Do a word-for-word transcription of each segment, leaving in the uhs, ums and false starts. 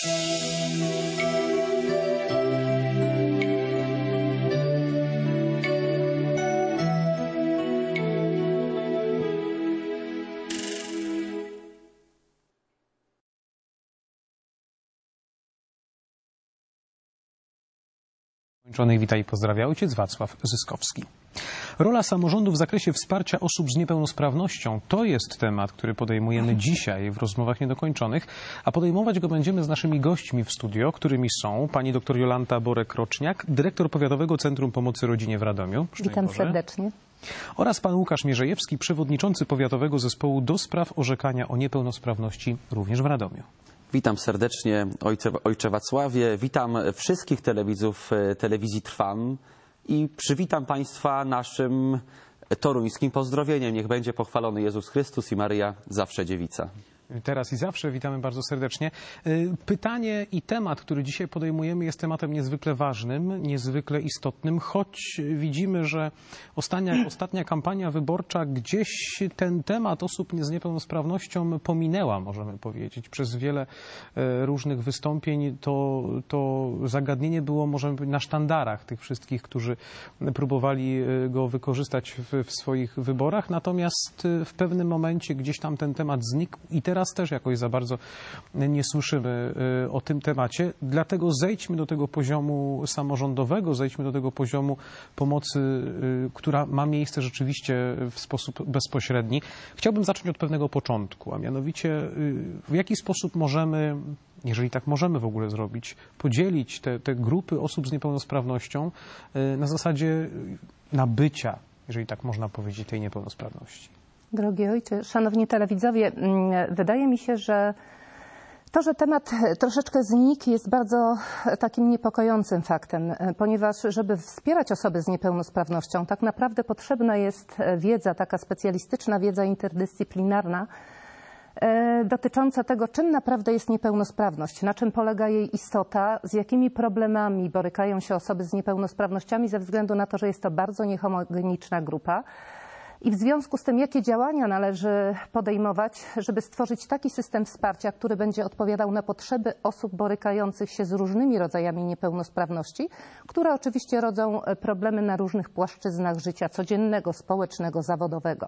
Witaj i pozdrawia ojciec Wacław Zyskowski. Rola samorządu w zakresie wsparcia osób z niepełnosprawnością to jest temat, który podejmujemy dzisiaj w rozmowach niedokończonych, a podejmować go będziemy z naszymi gośćmi w studio, którymi są pani dr Jolanta Borek-Roczniak, dyrektor Powiatowego Centrum Pomocy Rodzinie w Radomiu. Witam serdecznie. Oraz pan Łukasz Mierzejewski, przewodniczący Powiatowego Zespołu do spraw orzekania o niepełnosprawności również w Radomiu. Witam serdecznie ojcze, ojcze Wacławie, witam wszystkich telewidzów telewizji Trwam i przywitam Państwa naszym toruńskim pozdrowieniem. Niech będzie pochwalony Jezus Chrystus i Maryja zawsze dziewica. Teraz i zawsze witamy bardzo serdecznie. Pytanie i temat, który dzisiaj podejmujemy, jest tematem niezwykle ważnym, niezwykle istotnym, choć widzimy, że ostatnia, ostatnia kampania wyborcza gdzieś ten temat osób z niepełnosprawnością pominęła, możemy powiedzieć. Przez wiele różnych wystąpień to, to zagadnienie było, możemy powiedzieć, na sztandarach tych wszystkich, którzy próbowali go wykorzystać w, w swoich wyborach. Natomiast w pewnym momencie gdzieś tam ten temat znikł i teraz Teraz też jakoś za bardzo nie słyszymy o tym temacie, dlatego zejdźmy do tego poziomu samorządowego, zejdźmy do tego poziomu pomocy, która ma miejsce rzeczywiście w sposób bezpośredni. Chciałbym zacząć od pewnego początku, a mianowicie w jaki sposób możemy, jeżeli tak możemy w ogóle zrobić, podzielić te, te grupy osób z niepełnosprawnością na zasadzie nabycia, jeżeli tak można powiedzieć, tej niepełnosprawności. Drogi ojcze, szanowni telewidzowie, wydaje mi się, że to, że temat troszeczkę znikł, jest bardzo takim niepokojącym faktem, ponieważ żeby wspierać osoby z niepełnosprawnością, tak naprawdę potrzebna jest wiedza, taka specjalistyczna wiedza interdyscyplinarna dotycząca tego, czym naprawdę jest niepełnosprawność, na czym polega jej istota, z jakimi problemami borykają się osoby z niepełnosprawnościami ze względu na to, że jest to bardzo niehomogeniczna grupa. I w związku z tym, jakie działania należy podejmować, żeby stworzyć taki system wsparcia, który będzie odpowiadał na potrzeby osób borykających się z różnymi rodzajami niepełnosprawności, które oczywiście rodzą problemy na różnych płaszczyznach życia codziennego, społecznego, zawodowego.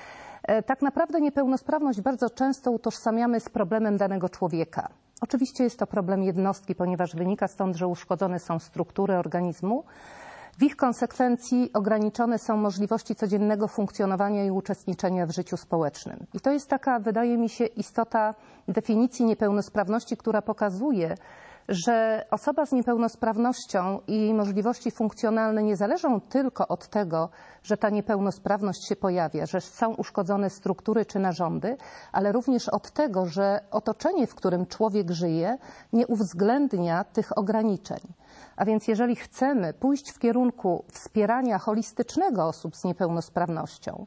Tak naprawdę niepełnosprawność bardzo często utożsamiamy z problemem danego człowieka. Oczywiście jest to problem jednostki, ponieważ wynika stąd, że uszkodzone są struktury organizmu. W ich konsekwencji ograniczone są możliwości codziennego funkcjonowania i uczestniczenia w życiu społecznym. I to jest taka, wydaje mi się, istota definicji niepełnosprawności, która pokazuje, że osoba z niepełnosprawnością i jej możliwości funkcjonalne nie zależą tylko od tego, że ta niepełnosprawność się pojawia, że są uszkodzone struktury czy narządy, ale również od tego, że otoczenie, w którym człowiek żyje, nie uwzględnia tych ograniczeń. A więc jeżeli chcemy pójść w kierunku wspierania holistycznego osób z niepełnosprawnością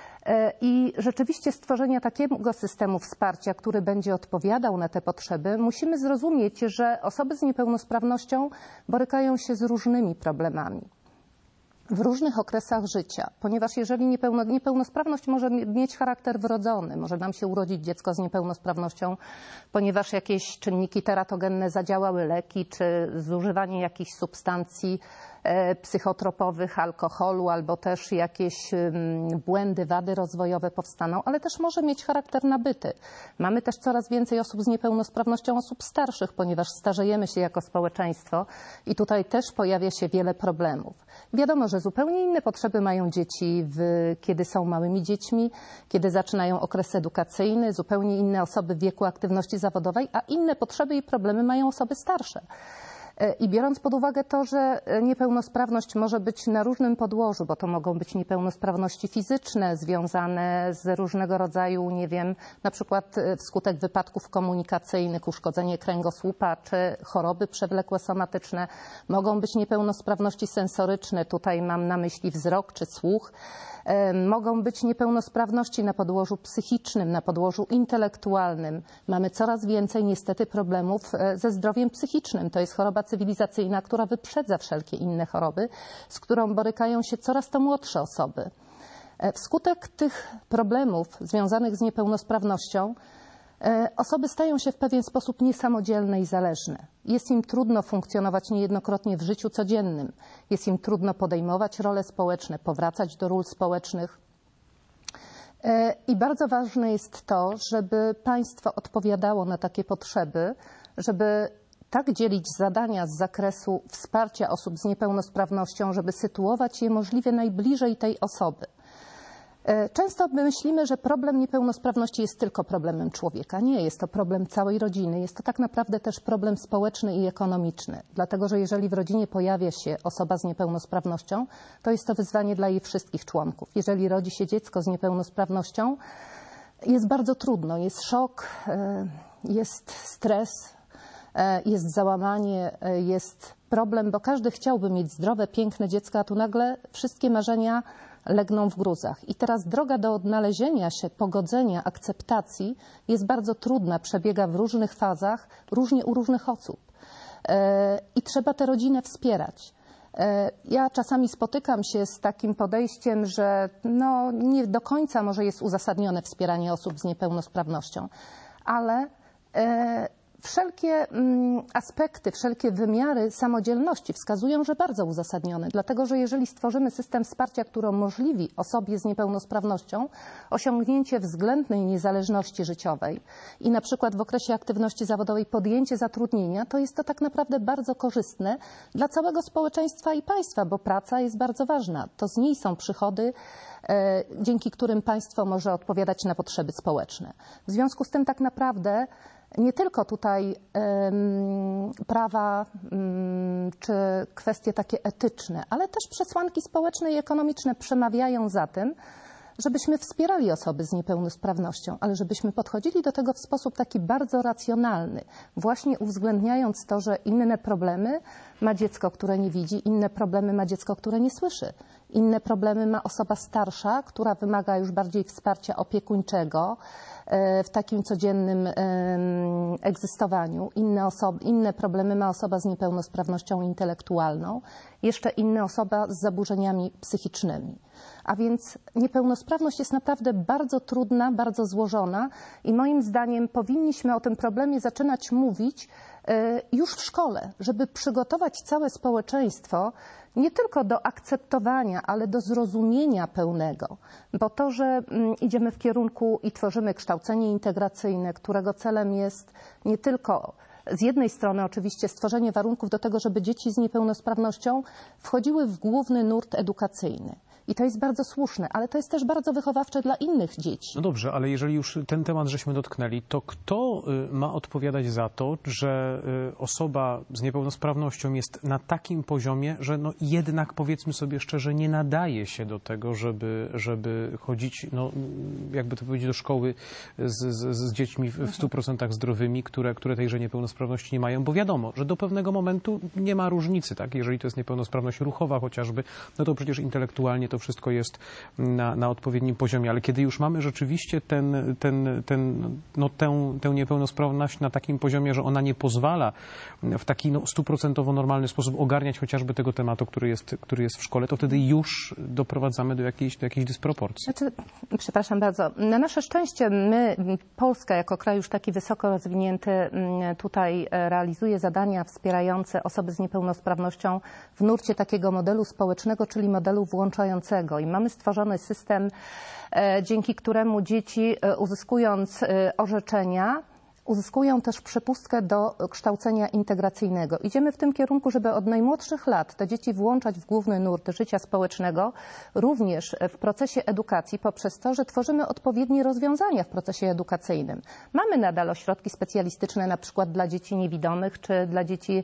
i rzeczywiście stworzenia takiego systemu wsparcia, który będzie odpowiadał na te potrzeby, musimy zrozumieć, że osoby z niepełnosprawnością borykają się z różnymi problemami w różnych okresach życia, ponieważ jeżeli niepełno, niepełnosprawność może mieć charakter wrodzony, może nam się urodzić dziecko z niepełnosprawnością, ponieważ jakieś czynniki teratogenne zadziałały, leki czy zużywanie jakichś substancji e, psychotropowych, alkoholu, albo też jakieś um, błędy, wady rozwojowe powstaną, ale też może mieć charakter nabyty. Mamy też coraz więcej osób z niepełnosprawnością, osób starszych, ponieważ starzejemy się jako społeczeństwo i tutaj też pojawia się wiele problemów. Wiadomo, że zupełnie inne potrzeby mają dzieci, w, kiedy są małymi dziećmi, kiedy zaczynają okres edukacyjny, zupełnie inne osoby w wieku aktywności zawodowej, a inne potrzeby i problemy mają osoby starsze. I biorąc pod uwagę to, że niepełnosprawność może być na różnym podłożu, bo to mogą być niepełnosprawności fizyczne związane z różnego rodzaju, nie wiem, na przykład wskutek wypadków komunikacyjnych, uszkodzenie kręgosłupa czy choroby przewlekłe somatyczne. Mogą być niepełnosprawności sensoryczne, tutaj mam na myśli wzrok czy słuch. Mogą być niepełnosprawności na podłożu psychicznym, na podłożu intelektualnym. Mamy coraz więcej niestety problemów ze zdrowiem psychicznym. To jest choroba cywilizacyjna, która wyprzedza wszelkie inne choroby, z którą borykają się coraz to młodsze osoby. Wskutek tych problemów związanych z niepełnosprawnością Osoby stają się w pewien sposób niesamodzielne i zależne. Jest im trudno funkcjonować niejednokrotnie w życiu codziennym. Jest im trudno podejmować role społeczne, powracać do ról społecznych. I bardzo ważne jest to, żeby państwo odpowiadało na takie potrzeby, żeby tak dzielić zadania z zakresu wsparcia osób z niepełnosprawnością, żeby sytuować je możliwie najbliżej tej osoby. Często myślimy, że problem niepełnosprawności jest tylko problemem człowieka. Nie, jest to problem całej rodziny. Jest to tak naprawdę też problem społeczny i ekonomiczny. Dlatego, że jeżeli w rodzinie pojawia się osoba z niepełnosprawnością, to jest to wyzwanie dla jej wszystkich członków. Jeżeli rodzi się dziecko z niepełnosprawnością, jest bardzo trudno. Jest szok, jest stres, jest załamanie, jest problem, bo każdy chciałby mieć zdrowe, piękne dziecko, a tu nagle wszystkie marzenia legną w gruzach. I teraz droga do odnalezienia się, pogodzenia, akceptacji jest bardzo trudna, przebiega w różnych fazach, różnie u różnych osób. I trzeba tę rodzinę wspierać. Ja czasami spotykam się z takim podejściem, że no, nie do końca może jest uzasadnione wspieranie osób z niepełnosprawnością, ale wszelkie aspekty, wszelkie wymiary samodzielności wskazują, że bardzo uzasadnione, dlatego że jeżeli stworzymy system wsparcia, który umożliwi osobie z niepełnosprawnością osiągnięcie względnej niezależności życiowej i na przykład w okresie aktywności zawodowej podjęcie zatrudnienia, to jest to tak naprawdę bardzo korzystne dla całego społeczeństwa i państwa, bo praca jest bardzo ważna. To z niej są przychody, dzięki którym państwo może odpowiadać na potrzeby społeczne. W związku z tym tak naprawdę nie tylko tutaj um, prawa um, czy kwestie takie etyczne, ale też przesłanki społeczne i ekonomiczne przemawiają za tym, żebyśmy wspierali osoby z niepełnosprawnością, ale żebyśmy podchodzili do tego w sposób taki bardzo racjonalny, właśnie uwzględniając to, że inne problemy ma dziecko, które nie widzi, inne problemy ma dziecko, które nie słyszy, inne problemy ma osoba starsza, która wymaga już bardziej wsparcia opiekuńczego w takim codziennym egzystowaniu. Inne, osoby, inne problemy ma osoba z niepełnosprawnością intelektualną, jeszcze inna osoba z zaburzeniami psychicznymi. A więc niepełnosprawność jest naprawdę bardzo trudna, bardzo złożona i moim zdaniem powinniśmy o tym problemie zaczynać mówić już w szkole, żeby przygotować całe społeczeństwo nie tylko do akceptowania, ale do zrozumienia pełnego. Bo to, że idziemy w kierunku i tworzymy kształcenie integracyjne, którego celem jest nie tylko z jednej strony oczywiście stworzenie warunków do tego, żeby dzieci z niepełnosprawnością wchodziły w główny nurt edukacyjny. I to jest bardzo słuszne, ale to jest też bardzo wychowawcze dla innych dzieci. No dobrze, ale jeżeli już ten temat żeśmy dotknęli, to kto ma odpowiadać za to, że osoba z niepełnosprawnością jest na takim poziomie, że no jednak, powiedzmy sobie szczerze, nie nadaje się do tego, żeby, żeby chodzić, no jakby to powiedzieć, do szkoły z, z, z dziećmi w stu procentach zdrowymi, które, które tejże niepełnosprawności nie mają, bo wiadomo, że do pewnego momentu nie ma różnicy, tak? Jeżeli to jest niepełnosprawność ruchowa chociażby, no to przecież intelektualnie to wszystko jest na, na odpowiednim poziomie, ale kiedy już mamy rzeczywiście ten, ten, ten, no, tę, tę niepełnosprawność na takim poziomie, że ona nie pozwala w taki no, stuprocentowo normalny sposób ogarniać chociażby tego tematu, który jest, który jest w szkole, to wtedy już doprowadzamy do jakiejś, do jakiejś dysproporcji. Znaczy, przepraszam bardzo, na nasze szczęście my, Polska jako kraj już taki wysoko rozwinięty, tutaj realizuje zadania wspierające osoby z niepełnosprawnością w nurcie takiego modelu społecznego, czyli modelu włączającego. I mamy stworzony system, dzięki któremu dzieci, uzyskując orzeczenia, uzyskują też przepustkę do kształcenia integracyjnego. Idziemy w tym kierunku, żeby od najmłodszych lat te dzieci włączać w główny nurt życia społecznego, również w procesie edukacji, poprzez to, że tworzymy odpowiednie rozwiązania w procesie edukacyjnym. Mamy nadal ośrodki specjalistyczne, na przykład dla dzieci niewidomych, czy dla dzieci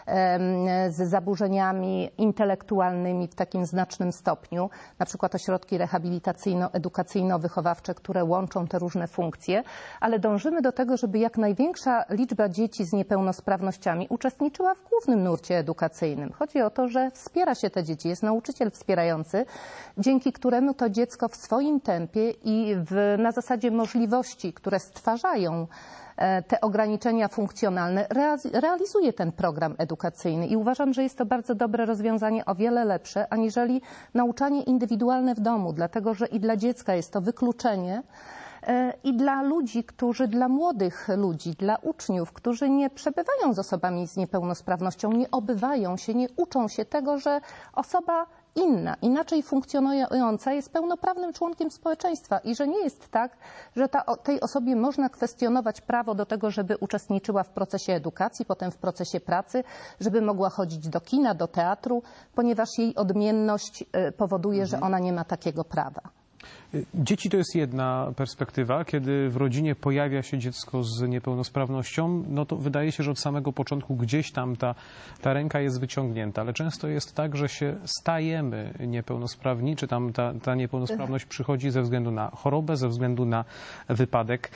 z zaburzeniami intelektualnymi w takim znacznym stopniu, na przykład ośrodki rehabilitacyjno-edukacyjno-wychowawcze, które łączą te różne funkcje, ale dążymy do tego, żeby jak największa liczba dzieci z niepełnosprawnościami uczestniczyła w głównym nurcie edukacyjnym. Chodzi o to, że wspiera się te dzieci, jest nauczyciel wspierający, dzięki któremu to dziecko w swoim tempie i w, na zasadzie możliwości, które stwarzają te ograniczenia funkcjonalne, realizuje ten program edukacyjny. I uważam, że jest to bardzo dobre rozwiązanie, o wiele lepsze, aniżeli nauczanie indywidualne w domu, dlatego że i dla dziecka jest to wykluczenie I dla ludzi, którzy, dla młodych ludzi, dla uczniów, którzy nie przebywają z osobami z niepełnosprawnością, nie obywają się, nie uczą się tego, że osoba inna, inaczej funkcjonująca jest pełnoprawnym członkiem społeczeństwa i że nie jest tak, że ta, tej osobie można kwestionować prawo do tego, żeby uczestniczyła w procesie edukacji, potem w procesie pracy, żeby mogła chodzić do kina, do teatru, ponieważ jej odmienność powoduje, mhm. że ona nie ma takiego prawa. Dzieci to jest jedna perspektywa. Kiedy w rodzinie pojawia się dziecko z niepełnosprawnością, no to wydaje się, że od samego początku gdzieś tam ta, ta ręka jest wyciągnięta, ale często jest tak, że się stajemy niepełnosprawni, czy tam ta, ta niepełnosprawność przychodzi ze względu na chorobę, ze względu na wypadek.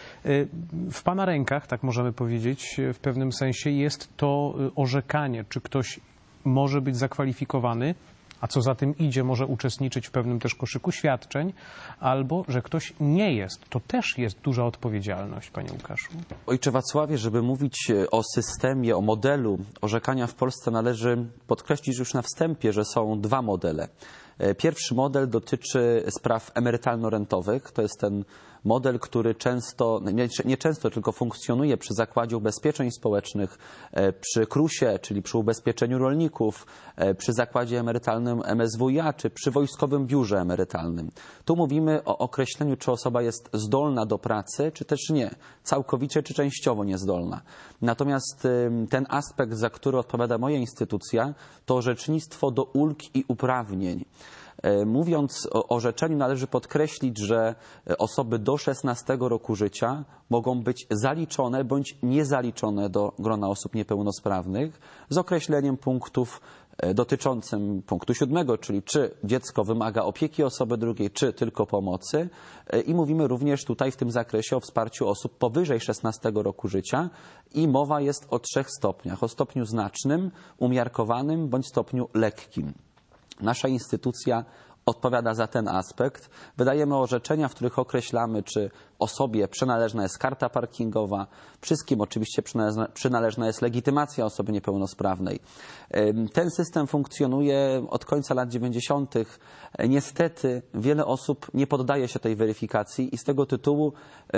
W Pana rękach, tak możemy powiedzieć, w pewnym sensie jest to orzekanie, czy ktoś może być zakwalifikowany, a co za tym idzie, może uczestniczyć w pewnym też koszyku świadczeń, albo że ktoś nie jest. To też jest duża odpowiedzialność, panie Łukaszu. Ojcze Wacławie, żeby mówić o systemie, o modelu orzekania w Polsce, należy podkreślić już na wstępie, że są dwa modele. Pierwszy model dotyczy spraw emerytalno-rentowych. To jest ten model, który często, nie, nie często, tylko funkcjonuje przy Zakładzie Ubezpieczeń Społecznych, przy KRUS-ie, czyli przy ubezpieczeniu rolników, przy Zakładzie Emerytalnym M S W iA, czy przy Wojskowym Biurze Emerytalnym. Tu mówimy o określeniu, czy osoba jest zdolna do pracy, czy też nie, całkowicie czy częściowo niezdolna. Natomiast ten aspekt, za który odpowiada moja instytucja, to orzecznictwo do ulg i uprawnień. Mówiąc o orzeczeniu, należy podkreślić, że osoby do szesnastego roku życia mogą być zaliczone bądź niezaliczone do grona osób niepełnosprawnych z określeniem punktów dotyczącym punktu siódmego, czyli czy dziecko wymaga opieki osoby drugiej, czy tylko pomocy. I mówimy również tutaj w tym zakresie o wsparciu osób powyżej szesnastego roku życia i mowa jest o trzech stopniach. O stopniu znacznym, umiarkowanym bądź stopniu lekkim. Nasza instytucja odpowiada za ten aspekt. Wydajemy orzeczenia, w których określamy, czy osobie przynależna jest karta parkingowa, wszystkim oczywiście przynależna, przynależna jest legitymacja osoby niepełnosprawnej. Ten system funkcjonuje od końca lat dziewięćdziesiątych. Niestety wiele osób nie poddaje się tej weryfikacji i z tego tytułu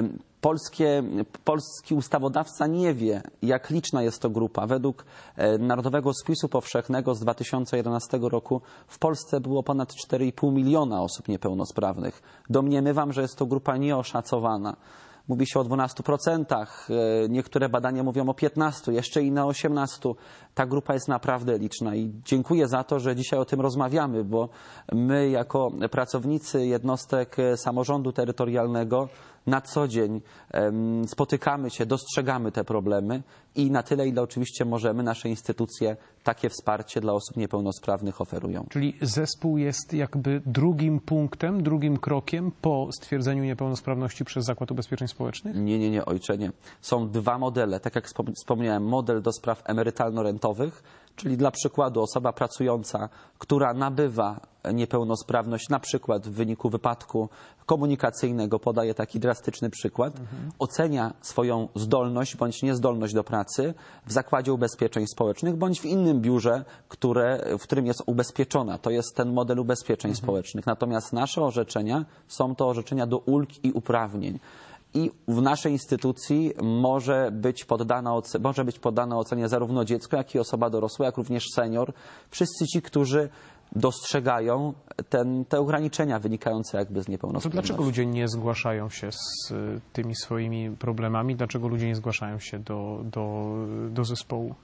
polskie, polski ustawodawca nie wie, jak liczna jest to grupa. Według Narodowego Spisu Powszechnego z dwa tysiące jedenastego roku w Polsce było ponad cztery i pół miliona osób niepełnosprawnych. Domniemywam, że jest to grupa nieoszacowana. Mówi się o dwunastu procentach, niektóre badania mówią o piętnastu, jeszcze inne o osiemnastu. Ta grupa jest naprawdę liczna i dziękuję za to, że dzisiaj o tym rozmawiamy, bo my jako pracownicy jednostek samorządu terytorialnego na co dzień spotykamy się, dostrzegamy te problemy i na tyle, ile oczywiście możemy, nasze instytucje takie wsparcie dla osób niepełnosprawnych oferują. Czyli zespół jest jakby drugim punktem, drugim krokiem po stwierdzeniu niepełnosprawności przez Zakład Ubezpieczeń Społecznych? Nie, nie, nie, ojcze, nie. Są dwa modele. Tak jak wspomniałem, model do spraw emerytalno-rentowych, czyli dla przykładu osoba pracująca, która nabywa niepełnosprawność, na przykład w wyniku wypadku komunikacyjnego, podaję taki drastyczny przykład, mhm. ocenia swoją zdolność bądź niezdolność do pracy w Zakładzie Ubezpieczeń Społecznych bądź w innym biurze, które, w którym jest ubezpieczona. To jest ten model ubezpieczeń mhm. społecznych. Natomiast nasze orzeczenia są to orzeczenia do ulg i uprawnień. I w naszej instytucji może być poddana, może być poddana ocenie zarówno dziecko, jak i osoba dorosła, jak również senior. Wszyscy ci, którzy dostrzegają ten, te ograniczenia wynikające jakby z niepełnosprawności. To dlaczego ludzie nie zgłaszają się z tymi swoimi problemami? Dlaczego ludzie nie zgłaszają się do, do, do zespołu?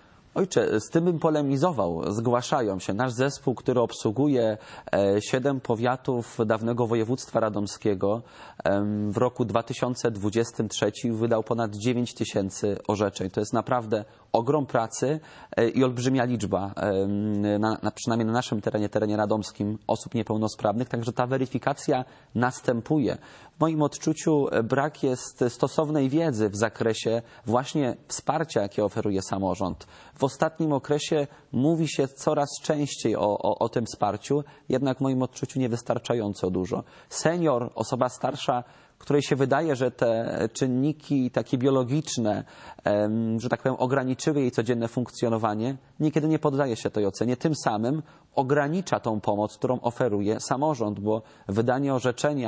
Ojcze, z tym bym polemizował. Zgłaszają się. Nasz zespół, który obsługuje siedem powiatów dawnego województwa radomskiego, w roku dwa tysiące dwudziestym trzecim wydał ponad dziewięć tysięcy orzeczeń. To jest naprawdę ogrom pracy i olbrzymia liczba, na, na, przynajmniej na naszym terenie, terenie radomskim, osób niepełnosprawnych. Także ta weryfikacja następuje. W moim odczuciu brak jest stosownej wiedzy w zakresie właśnie wsparcia, jakie oferuje samorząd. W ostatnim okresie mówi się coraz częściej o, o, o tym wsparciu, jednak w moim odczuciu niewystarczająco dużo. Senior, osoba starsza, której się wydaje, że te czynniki takie biologiczne, że tak powiem, ograniczyły jej codzienne funkcjonowanie, niekiedy nie poddaje się tej ocenie. Tym samym ogranicza tą pomoc, którą oferuje samorząd, bo wydanie orzeczenia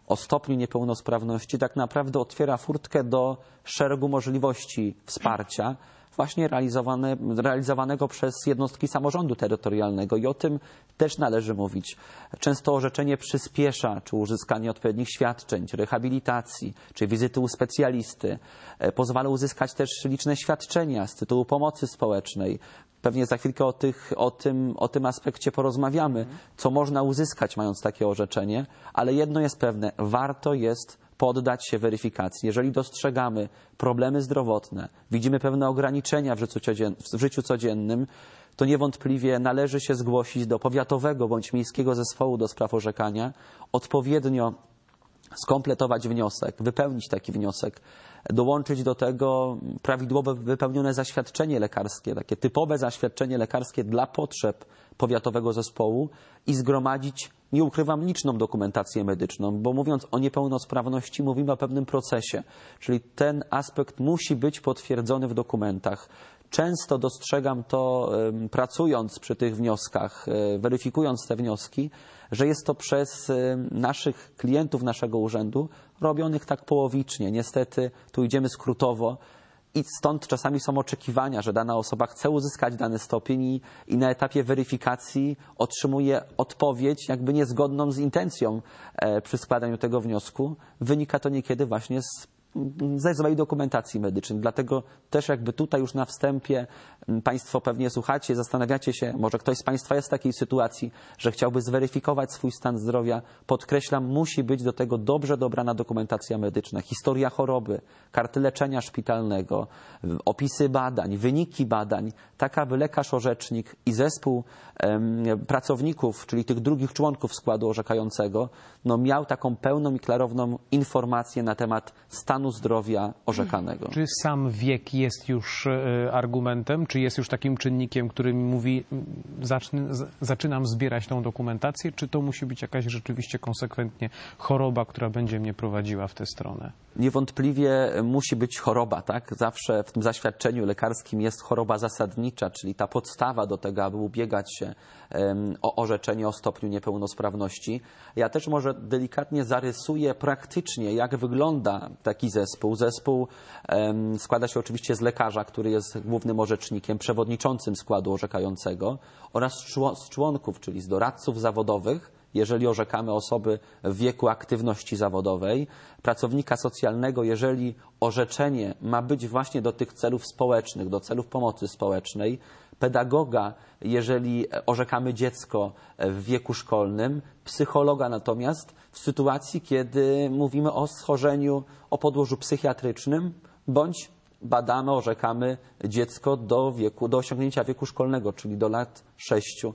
o stopniu niepełnosprawności tak naprawdę otwiera furtkę do szeregu możliwości wsparcia, właśnie realizowane, realizowanego przez jednostki samorządu terytorialnego i o tym też należy mówić. Często orzeczenie przyspiesza, czy uzyskanie odpowiednich świadczeń, czy rehabilitacji, czy wizyty u specjalisty. Pozwala uzyskać też liczne świadczenia z tytułu pomocy społecznej. Pewnie za chwilkę o, tych, o, tym, o tym aspekcie porozmawiamy, co można uzyskać mając takie orzeczenie, ale jedno jest pewne, warto jest poddać się weryfikacji. Jeżeli dostrzegamy problemy zdrowotne, widzimy pewne ograniczenia w życiu, codzien w życiu codziennym, to niewątpliwie należy się zgłosić do powiatowego bądź miejskiego zespołu do spraw orzekania, odpowiednio skompletować wniosek, wypełnić taki wniosek, dołączyć do tego prawidłowo wypełnione zaświadczenie lekarskie, takie typowe zaświadczenie lekarskie dla potrzeb powiatowego zespołu i zgromadzić, nie ukrywam, liczną dokumentację medyczną, bo mówiąc o niepełnosprawności mówimy o pewnym procesie, czyli ten aspekt musi być potwierdzony w dokumentach. Często dostrzegam to, pracując przy tych wnioskach, weryfikując te wnioski, że jest to przez naszych klientów naszego urzędu robionych tak połowicznie. Niestety tu idziemy skrótowo i stąd czasami są oczekiwania, że dana osoba chce uzyskać dany stopień i, i na etapie weryfikacji otrzymuje odpowiedź jakby niezgodną z intencją e, przy składaniu tego wniosku. Wynika to niekiedy właśnie z ze złej dokumentacji medycznej. Dlatego też jakby tutaj już na wstępie Państwo pewnie słuchacie, zastanawiacie się, może ktoś z Państwa jest w takiej sytuacji, że chciałby zweryfikować swój stan zdrowia. Podkreślam, musi być do tego dobrze dobrana dokumentacja medyczna, historia choroby, karty leczenia szpitalnego, opisy badań, wyniki badań, tak aby lekarz orzecznik i zespół em, pracowników, czyli tych drugich członków składu orzekającego, no miał taką pełną i klarowną informację na temat stanu zdrowia orzekanego. Czy sam wiek jest już e, argumentem, czy jest już takim czynnikiem, który mi mówi, zacznę, z, zaczynam zbierać tą dokumentację, czy to musi być jakaś rzeczywiście konsekwentnie choroba, która będzie mnie prowadziła w tę stronę? Niewątpliwie musi być choroba, tak? Zawsze w tym zaświadczeniu lekarskim jest choroba zasadnicza, czyli ta podstawa do tego, aby ubiegać się um, o orzeczenie o stopniu niepełnosprawności. Ja też może delikatnie zarysuję praktycznie, jak wygląda taki zespół. Zespół um, składa się oczywiście z lekarza, który jest głównym orzecznikiem, przewodniczącym składu orzekającego oraz z członków, czyli z doradców zawodowych, jeżeli orzekamy osoby w wieku aktywności zawodowej, pracownika socjalnego, jeżeli orzeczenie ma być właśnie do tych celów społecznych, do celów pomocy społecznej, pedagoga, jeżeli orzekamy dziecko w wieku szkolnym, psychologa natomiast w sytuacji, kiedy mówimy o schorzeniu o podłożu psychiatrycznym, bądź badamy, orzekamy dziecko do wieku, do osiągnięcia wieku szkolnego, czyli do lat sześciu.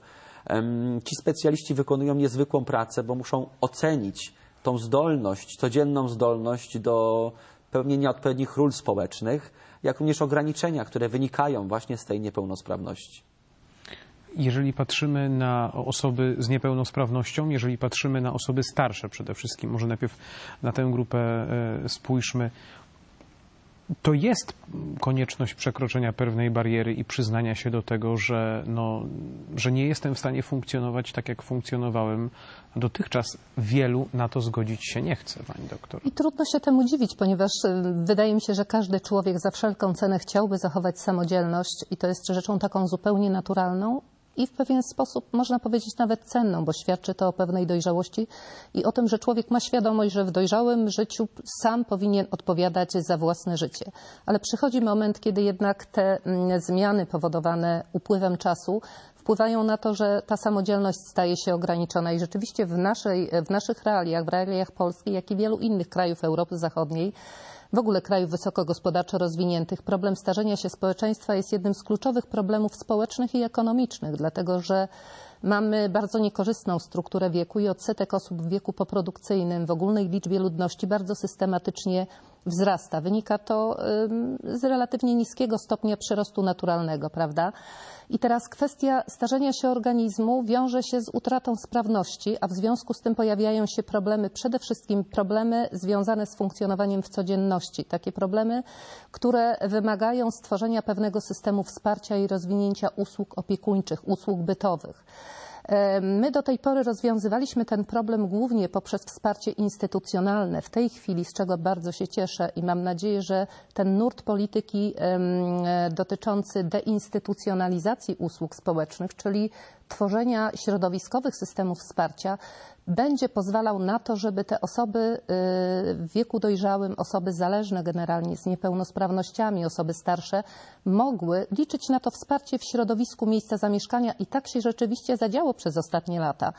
Ci specjaliści wykonują niezwykłą pracę, bo muszą ocenić tą zdolność, codzienną zdolność do pełnienia odpowiednich ról społecznych, jak również ograniczenia, które wynikają właśnie z tej niepełnosprawności. Jeżeli patrzymy na osoby z niepełnosprawnością, jeżeli patrzymy na osoby starsze przede wszystkim, może najpierw na tę grupę spójrzmy, to jest konieczność przekroczenia pewnej bariery i przyznania się do tego, że, no, że nie jestem w stanie funkcjonować tak, jak funkcjonowałem dotychczas. Wielu na to zgodzić się nie chce, pani doktor. I trudno się temu dziwić, ponieważ wydaje mi się, że każdy człowiek za wszelką cenę chciałby zachować samodzielność i to jest rzeczą taką zupełnie naturalną i w pewien sposób, można powiedzieć, nawet cenną, bo świadczy to o pewnej dojrzałości i o tym, że człowiek ma świadomość, że w dojrzałym życiu sam powinien odpowiadać za własne życie. Ale przychodzi moment, kiedy jednak te zmiany powodowane upływem czasu wpływają na to, że ta samodzielność staje się ograniczona i rzeczywiście w, naszej, w naszych realiach, w realiach Polski, jak i wielu innych krajów Europy Zachodniej, w ogóle krajów wysoko gospodarczo rozwiniętych, problem starzenia się społeczeństwa jest jednym z kluczowych problemów społecznych i ekonomicznych, dlatego że mamy bardzo niekorzystną strukturę wieku i odsetek osób w wieku poprodukcyjnym w ogólnej liczbie ludności bardzo systematycznie wzrasta. Wynika to z relatywnie niskiego stopnia przyrostu naturalnego, prawda? I teraz kwestia starzenia się organizmu wiąże się z utratą sprawności, a w związku z tym pojawiają się problemy, przede wszystkim problemy związane z funkcjonowaniem w codzienności. Takie problemy, które wymagają stworzenia pewnego systemu wsparcia i rozwinięcia usług opiekuńczych, usług bytowych. My do tej pory rozwiązywaliśmy ten problem głównie poprzez wsparcie instytucjonalne. W tej chwili, z czego bardzo się cieszę i mam nadzieję, że ten nurt polityki dotyczący deinstytucjonalizacji usług społecznych, czyli tworzenia środowiskowych systemów wsparcia, będzie pozwalał na to, żeby te osoby w wieku dojrzałym, osoby zależne generalnie z niepełnosprawnościami, osoby starsze, mogły liczyć na to wsparcie w środowisku miejsca zamieszkania i tak się rzeczywiście zadziało przez ostatnie lata.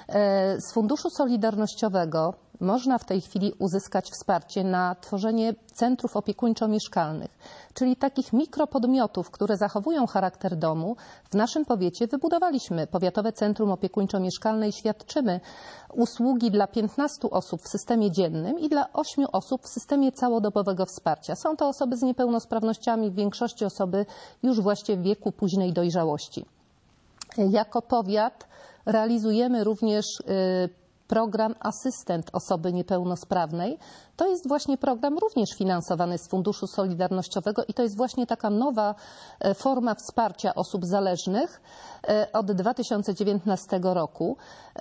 Z Funduszu Solidarnościowego można w tej chwili uzyskać wsparcie na tworzenie centrów opiekuńczo-mieszkalnych, czyli takich mikropodmiotów, które zachowują charakter domu. W naszym powiecie wybudowaliśmy Powiatowe Centrum Opiekuńczo-Mieszkalne i świadczymy usługi dla piętnastu osób w systemie dziennym i dla ośmiu osób w systemie całodobowego wsparcia. Są to osoby z niepełnosprawnościami, w większości osoby już właśnie w wieku późnej dojrzałości. Jako powiat realizujemy również program Asystent Osoby Niepełnosprawnej. To jest właśnie program również finansowany z Funduszu Solidarnościowego i to jest właśnie taka nowa forma wsparcia osób zależnych od dwa tysiące dziewiętnastego roku,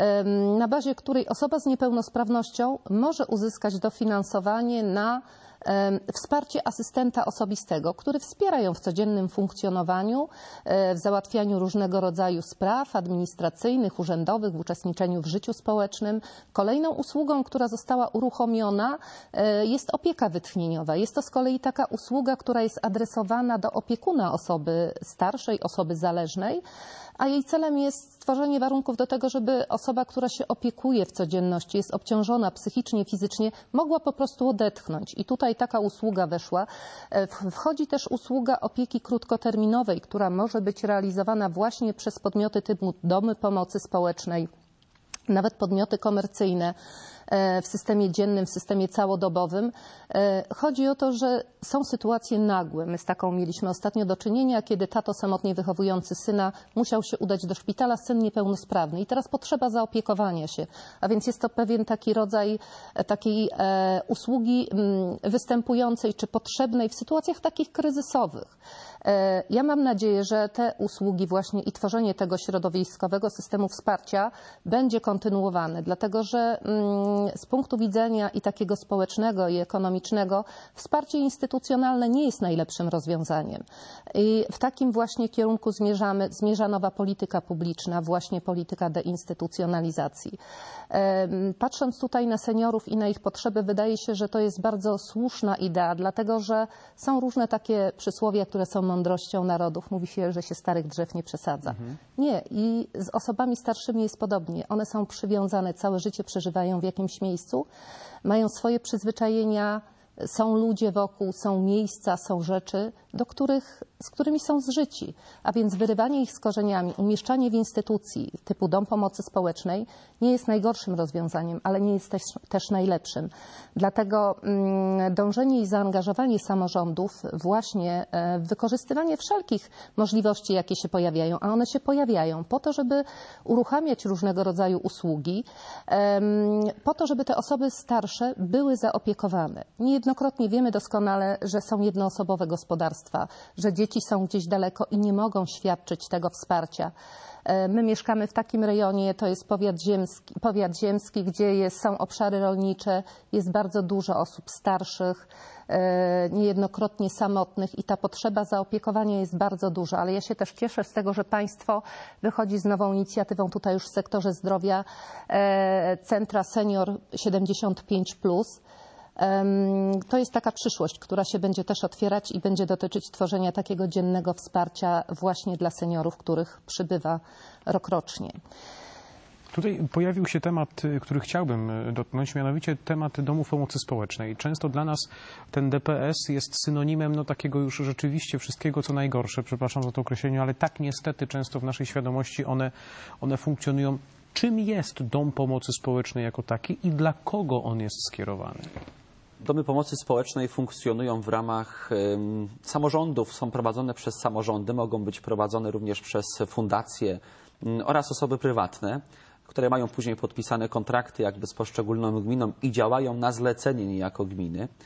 na bazie której osoba z niepełnosprawnością może uzyskać dofinansowanie na wsparcie asystenta osobistego, który wspiera ją w codziennym funkcjonowaniu, w załatwianiu różnego rodzaju spraw administracyjnych, urzędowych, w uczestniczeniu w życiu społecznym. Kolejną usługą, która została uruchomiona, jest opieka wytchnieniowa. Jest to z kolei taka usługa, która jest adresowana do opiekuna osoby starszej, osoby zależnej, a jej celem jest stworzenie warunków do tego, żeby osoba, która się opiekuje w codzienności, jest obciążona psychicznie, fizycznie, mogła po prostu odetchnąć. I tutaj taka usługa weszła. Wchodzi też usługa opieki krótkoterminowej, która może być realizowana właśnie przez podmioty typu domy pomocy społecznej, nawet podmioty komercyjne w systemie dziennym, w systemie całodobowym. Chodzi o to, że są sytuacje nagłe. My z taką mieliśmy ostatnio do czynienia, kiedy tato samotnie wychowujący syna musiał się udać do szpitala, syn niepełnosprawny i teraz potrzeba zaopiekowania się. A więc jest to pewien taki rodzaj takiej usługi występującej czy potrzebnej w sytuacjach takich kryzysowych. Ja mam nadzieję, że te usługi właśnie i tworzenie tego środowiskowego systemu wsparcia będzie kontynuowane, dlatego że z punktu widzenia i takiego społecznego, i ekonomicznego wsparcie instytucjonalne nie jest najlepszym rozwiązaniem. I w takim właśnie kierunku zmierzamy, zmierza nowa polityka publiczna, właśnie polityka deinstytucjonalizacji. Patrząc tutaj na seniorów i na ich potrzeby, wydaje się, że to jest bardzo słuszna idea, dlatego że są różne takie przysłowia, które są mądrością narodów. Mówi się, że się starych drzew nie przesadza. Mhm. Nie. I z osobami starszymi jest podobnie. One są przywiązane, całe życie przeżywają w jakimś miejscu, mają swoje przyzwyczajenia, są ludzie wokół, są miejsca, są rzeczy, do których, z którymi są zżyci. A więc wyrywanie ich z korzeniami, umieszczanie w instytucji typu Dom Pomocy Społecznej nie jest najgorszym rozwiązaniem, ale nie jest też, też najlepszym. Dlatego mm, dążenie i zaangażowanie samorządów właśnie w wykorzystywanie wszelkich możliwości, jakie się pojawiają, a one się pojawiają po to, żeby uruchamiać różnego rodzaju usługi, po to, żeby te osoby starsze były zaopiekowane. Niejednokrotnie wiemy doskonale, że są jednoosobowe gospodarstwa, że dzieci są gdzieś daleko i nie mogą świadczyć tego wsparcia. My mieszkamy w takim rejonie, to jest powiat ziemski, powiat ziemski, gdzie jest, są obszary rolnicze, jest bardzo dużo osób starszych, niejednokrotnie samotnych i ta potrzeba zaopiekowania jest bardzo duża. Ale ja się też cieszę z tego, że państwo wychodzi z nową inicjatywą tutaj już w sektorze zdrowia, Centra Senior siedemdziesiąt pięć plus. To jest taka przyszłość, która się będzie też otwierać i będzie dotyczyć tworzenia takiego dziennego wsparcia właśnie dla seniorów, których przybywa rokrocznie. Tutaj pojawił się temat, który chciałbym dotknąć, mianowicie temat domów pomocy społecznej. Często dla nas ten D P S jest synonimem no, takiego już rzeczywiście wszystkiego, co najgorsze, przepraszam za to określenie, ale tak niestety często w naszej świadomości one, one funkcjonują. Czym jest dom pomocy społecznej jako taki i dla kogo on jest skierowany? Domy pomocy społecznej funkcjonują w ramach um, samorządów, są prowadzone przez samorządy, mogą być prowadzone również przez fundacje um, oraz osoby prywatne, które mają później podpisane kontrakty jakby z poszczególną gminą i działają na zlecenie niejako gminy.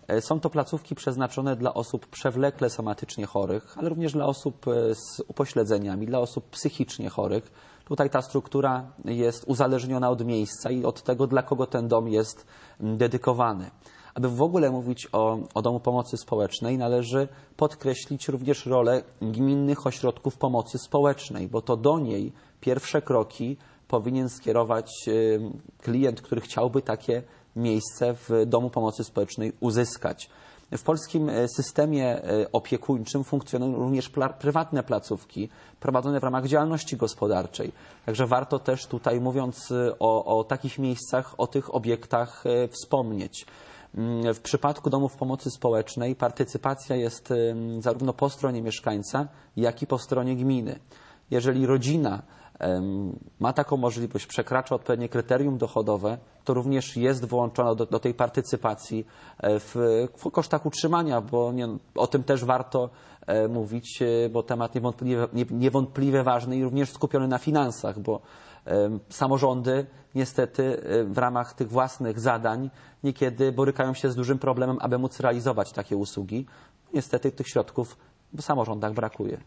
Są to placówki przeznaczone dla osób przewlekle somatycznie chorych, ale również dla osób z upośledzeniami, dla osób psychicznie chorych. Tutaj ta struktura jest uzależniona od miejsca i od tego, dla kogo ten dom jest dedykowany. Aby w ogóle mówić o, o Domu Pomocy Społecznej, należy podkreślić również rolę gminnych ośrodków pomocy społecznej, bo to do niej pierwsze kroki powinien skierować klient, który chciałby takie miejsce w Domu Pomocy Społecznej uzyskać. W polskim systemie opiekuńczym funkcjonują również prywatne placówki prowadzone w ramach działalności gospodarczej. Także warto też tutaj, mówiąc o, o takich miejscach, o tych obiektach wspomnieć. W przypadku domów pomocy społecznej partycypacja jest zarówno po stronie mieszkańca, jak i po stronie gminy. Jeżeli rodzina ma taką możliwość, przekracza odpowiednie kryterium dochodowe, to również jest włączona do, do tej partycypacji w, w kosztach utrzymania, bo nie, o tym też warto e, mówić, bo temat niewątpliwie, nie, niewątpliwie ważny i również skupiony na finansach, bo e, samorządy niestety e, w ramach tych własnych zadań niekiedy borykają się z dużym problemem, aby móc realizować takie usługi. Niestety tych środków w samorządach brakuje.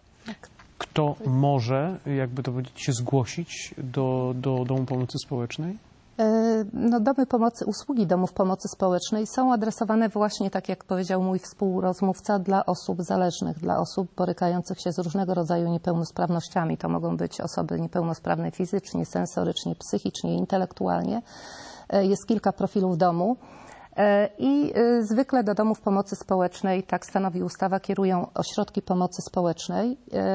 Kto może, jakby to powiedzieć, się zgłosić do, do Domu Pomocy Społecznej? No, domy pomocy, usługi domów pomocy społecznej są adresowane właśnie, tak jak powiedział mój współrozmówca, dla osób zależnych, dla osób borykających się z różnego rodzaju niepełnosprawnościami. To mogą być osoby niepełnosprawne fizycznie, sensorycznie, psychicznie, intelektualnie. Jest kilka profilów domu. I zwykle do domów pomocy społecznej, tak stanowi ustawa, kierują ośrodki pomocy społecznej.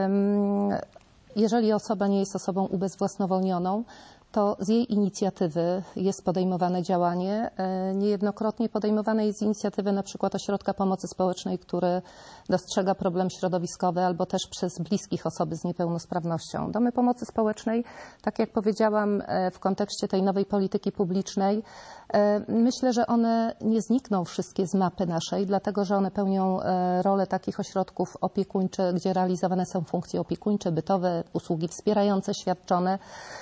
Jeżeli osoba nie jest osobą ubezwłasnowolnioną, to z jej inicjatywy jest podejmowane działanie. Niejednokrotnie podejmowane jest z inicjatywy na przykład ośrodka pomocy społecznej, który dostrzega problem środowiskowy, albo też przez bliskich osoby z niepełnosprawnością. Domy pomocy społecznej, tak jak powiedziałam, w kontekście tej nowej polityki publicznej, myślę, że one nie znikną wszystkie z mapy naszej, dlatego że one pełnią rolę takich ośrodków opiekuńczych, gdzie realizowane są funkcje opiekuńcze, bytowe, usługi wspierające świadczone.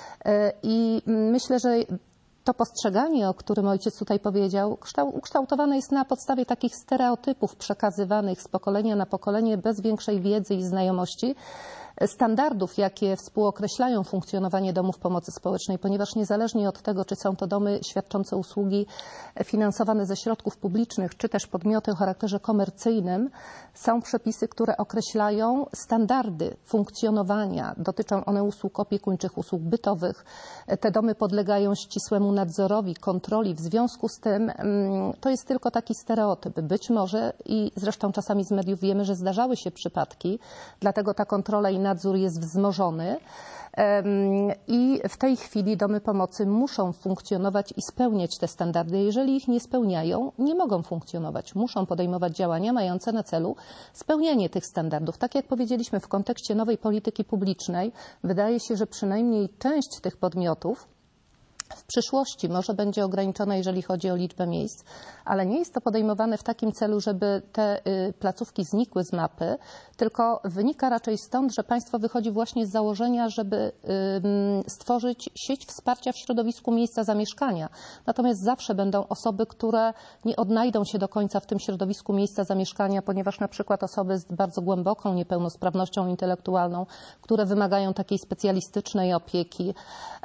I myślę, że to postrzeganie, o którym ojciec tutaj powiedział, ukształtowane jest na podstawie takich stereotypów przekazywanych z pokolenia na pokolenie bez większej wiedzy i znajomości standardów, jakie współokreślają funkcjonowanie domów pomocy społecznej, ponieważ niezależnie od tego, czy są to domy świadczące usługi finansowane ze środków publicznych, czy też podmioty o charakterze komercyjnym, są przepisy, które określają standardy funkcjonowania. Dotyczą one usług opiekuńczych, usług bytowych. Te domy podlegają ścisłemu nadzorowi, kontroli. W związku z tym to jest tylko taki stereotyp. Być może, i zresztą czasami z mediów wiemy, że zdarzały się przypadki, dlatego ta kontrola i nadzór jest wzmożony i w tej chwili domy pomocy muszą funkcjonować i spełniać te standardy. Jeżeli ich nie spełniają, nie mogą funkcjonować. Muszą podejmować działania mające na celu spełnianie tych standardów. Tak jak powiedzieliśmy, w kontekście nowej polityki publicznej wydaje się, że przynajmniej część tych podmiotów w przyszłości może będzie ograniczona, jeżeli chodzi o liczbę miejsc, ale nie jest to podejmowane w takim celu, żeby te placówki znikły z mapy, tylko wynika raczej stąd, że państwo wychodzi właśnie z założenia, żeby stworzyć sieć wsparcia w środowisku miejsca zamieszkania. Natomiast zawsze będą osoby, które nie odnajdą się do końca w tym środowisku miejsca zamieszkania, ponieważ na przykład osoby z bardzo głęboką niepełnosprawnością intelektualną, które wymagają takiej specjalistycznej opieki,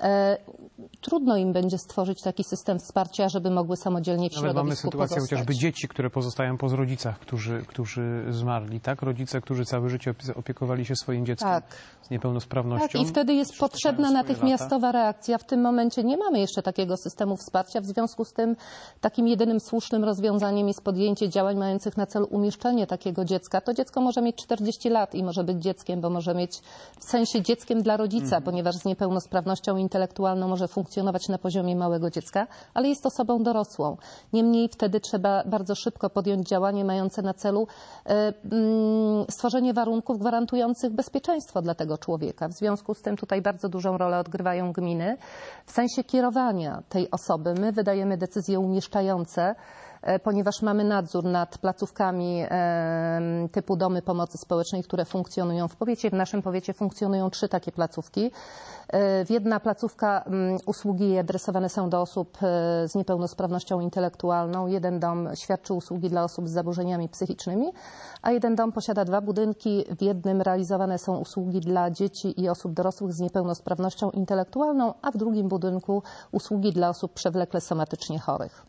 trudno im będzie stworzyć taki system wsparcia, żeby mogły samodzielnie w środowisku środowisku mamy sytuację pozostać. Chociażby dzieci, które pozostają po rodzicach, którzy, którzy zmarli, tak? Rodzice, którzy całe życie opiekowali się swoim dzieckiem tak. z niepełnosprawnością. Tak, i wtedy jest potrzebna natychmiastowa lata. reakcja. W tym momencie nie mamy jeszcze takiego systemu wsparcia, w związku z tym takim jedynym słusznym rozwiązaniem jest podjęcie działań mających na celu umieszczenie takiego dziecka. To dziecko może mieć czterdzieści lat i może być dzieckiem, bo może mieć w sensie dzieckiem dla rodzica, mhm. ponieważ z niepełnosprawnością intelektualną może funkcjonować na poziomie małego dziecka, ale jest osobą dorosłą. Niemniej wtedy trzeba bardzo szybko podjąć działanie mające na celu e, mm, stworzenie warunków gwarantujących bezpieczeństwo dla tego człowieka. W związku z tym tutaj bardzo dużą rolę odgrywają gminy. W sensie kierowania tej osoby my wydajemy decyzje umieszczające ponieważ mamy nadzór nad placówkami typu domy pomocy społecznej, które funkcjonują w powiecie. W naszym powiecie funkcjonują trzy takie placówki. Jedna placówka, usługi adresowane są do osób z niepełnosprawnością intelektualną. Jeden dom świadczy usługi dla osób z zaburzeniami psychicznymi, a jeden dom posiada dwa budynki. W jednym realizowane są usługi dla dzieci i osób dorosłych z niepełnosprawnością intelektualną, a w drugim budynku usługi dla osób przewlekle somatycznie chorych.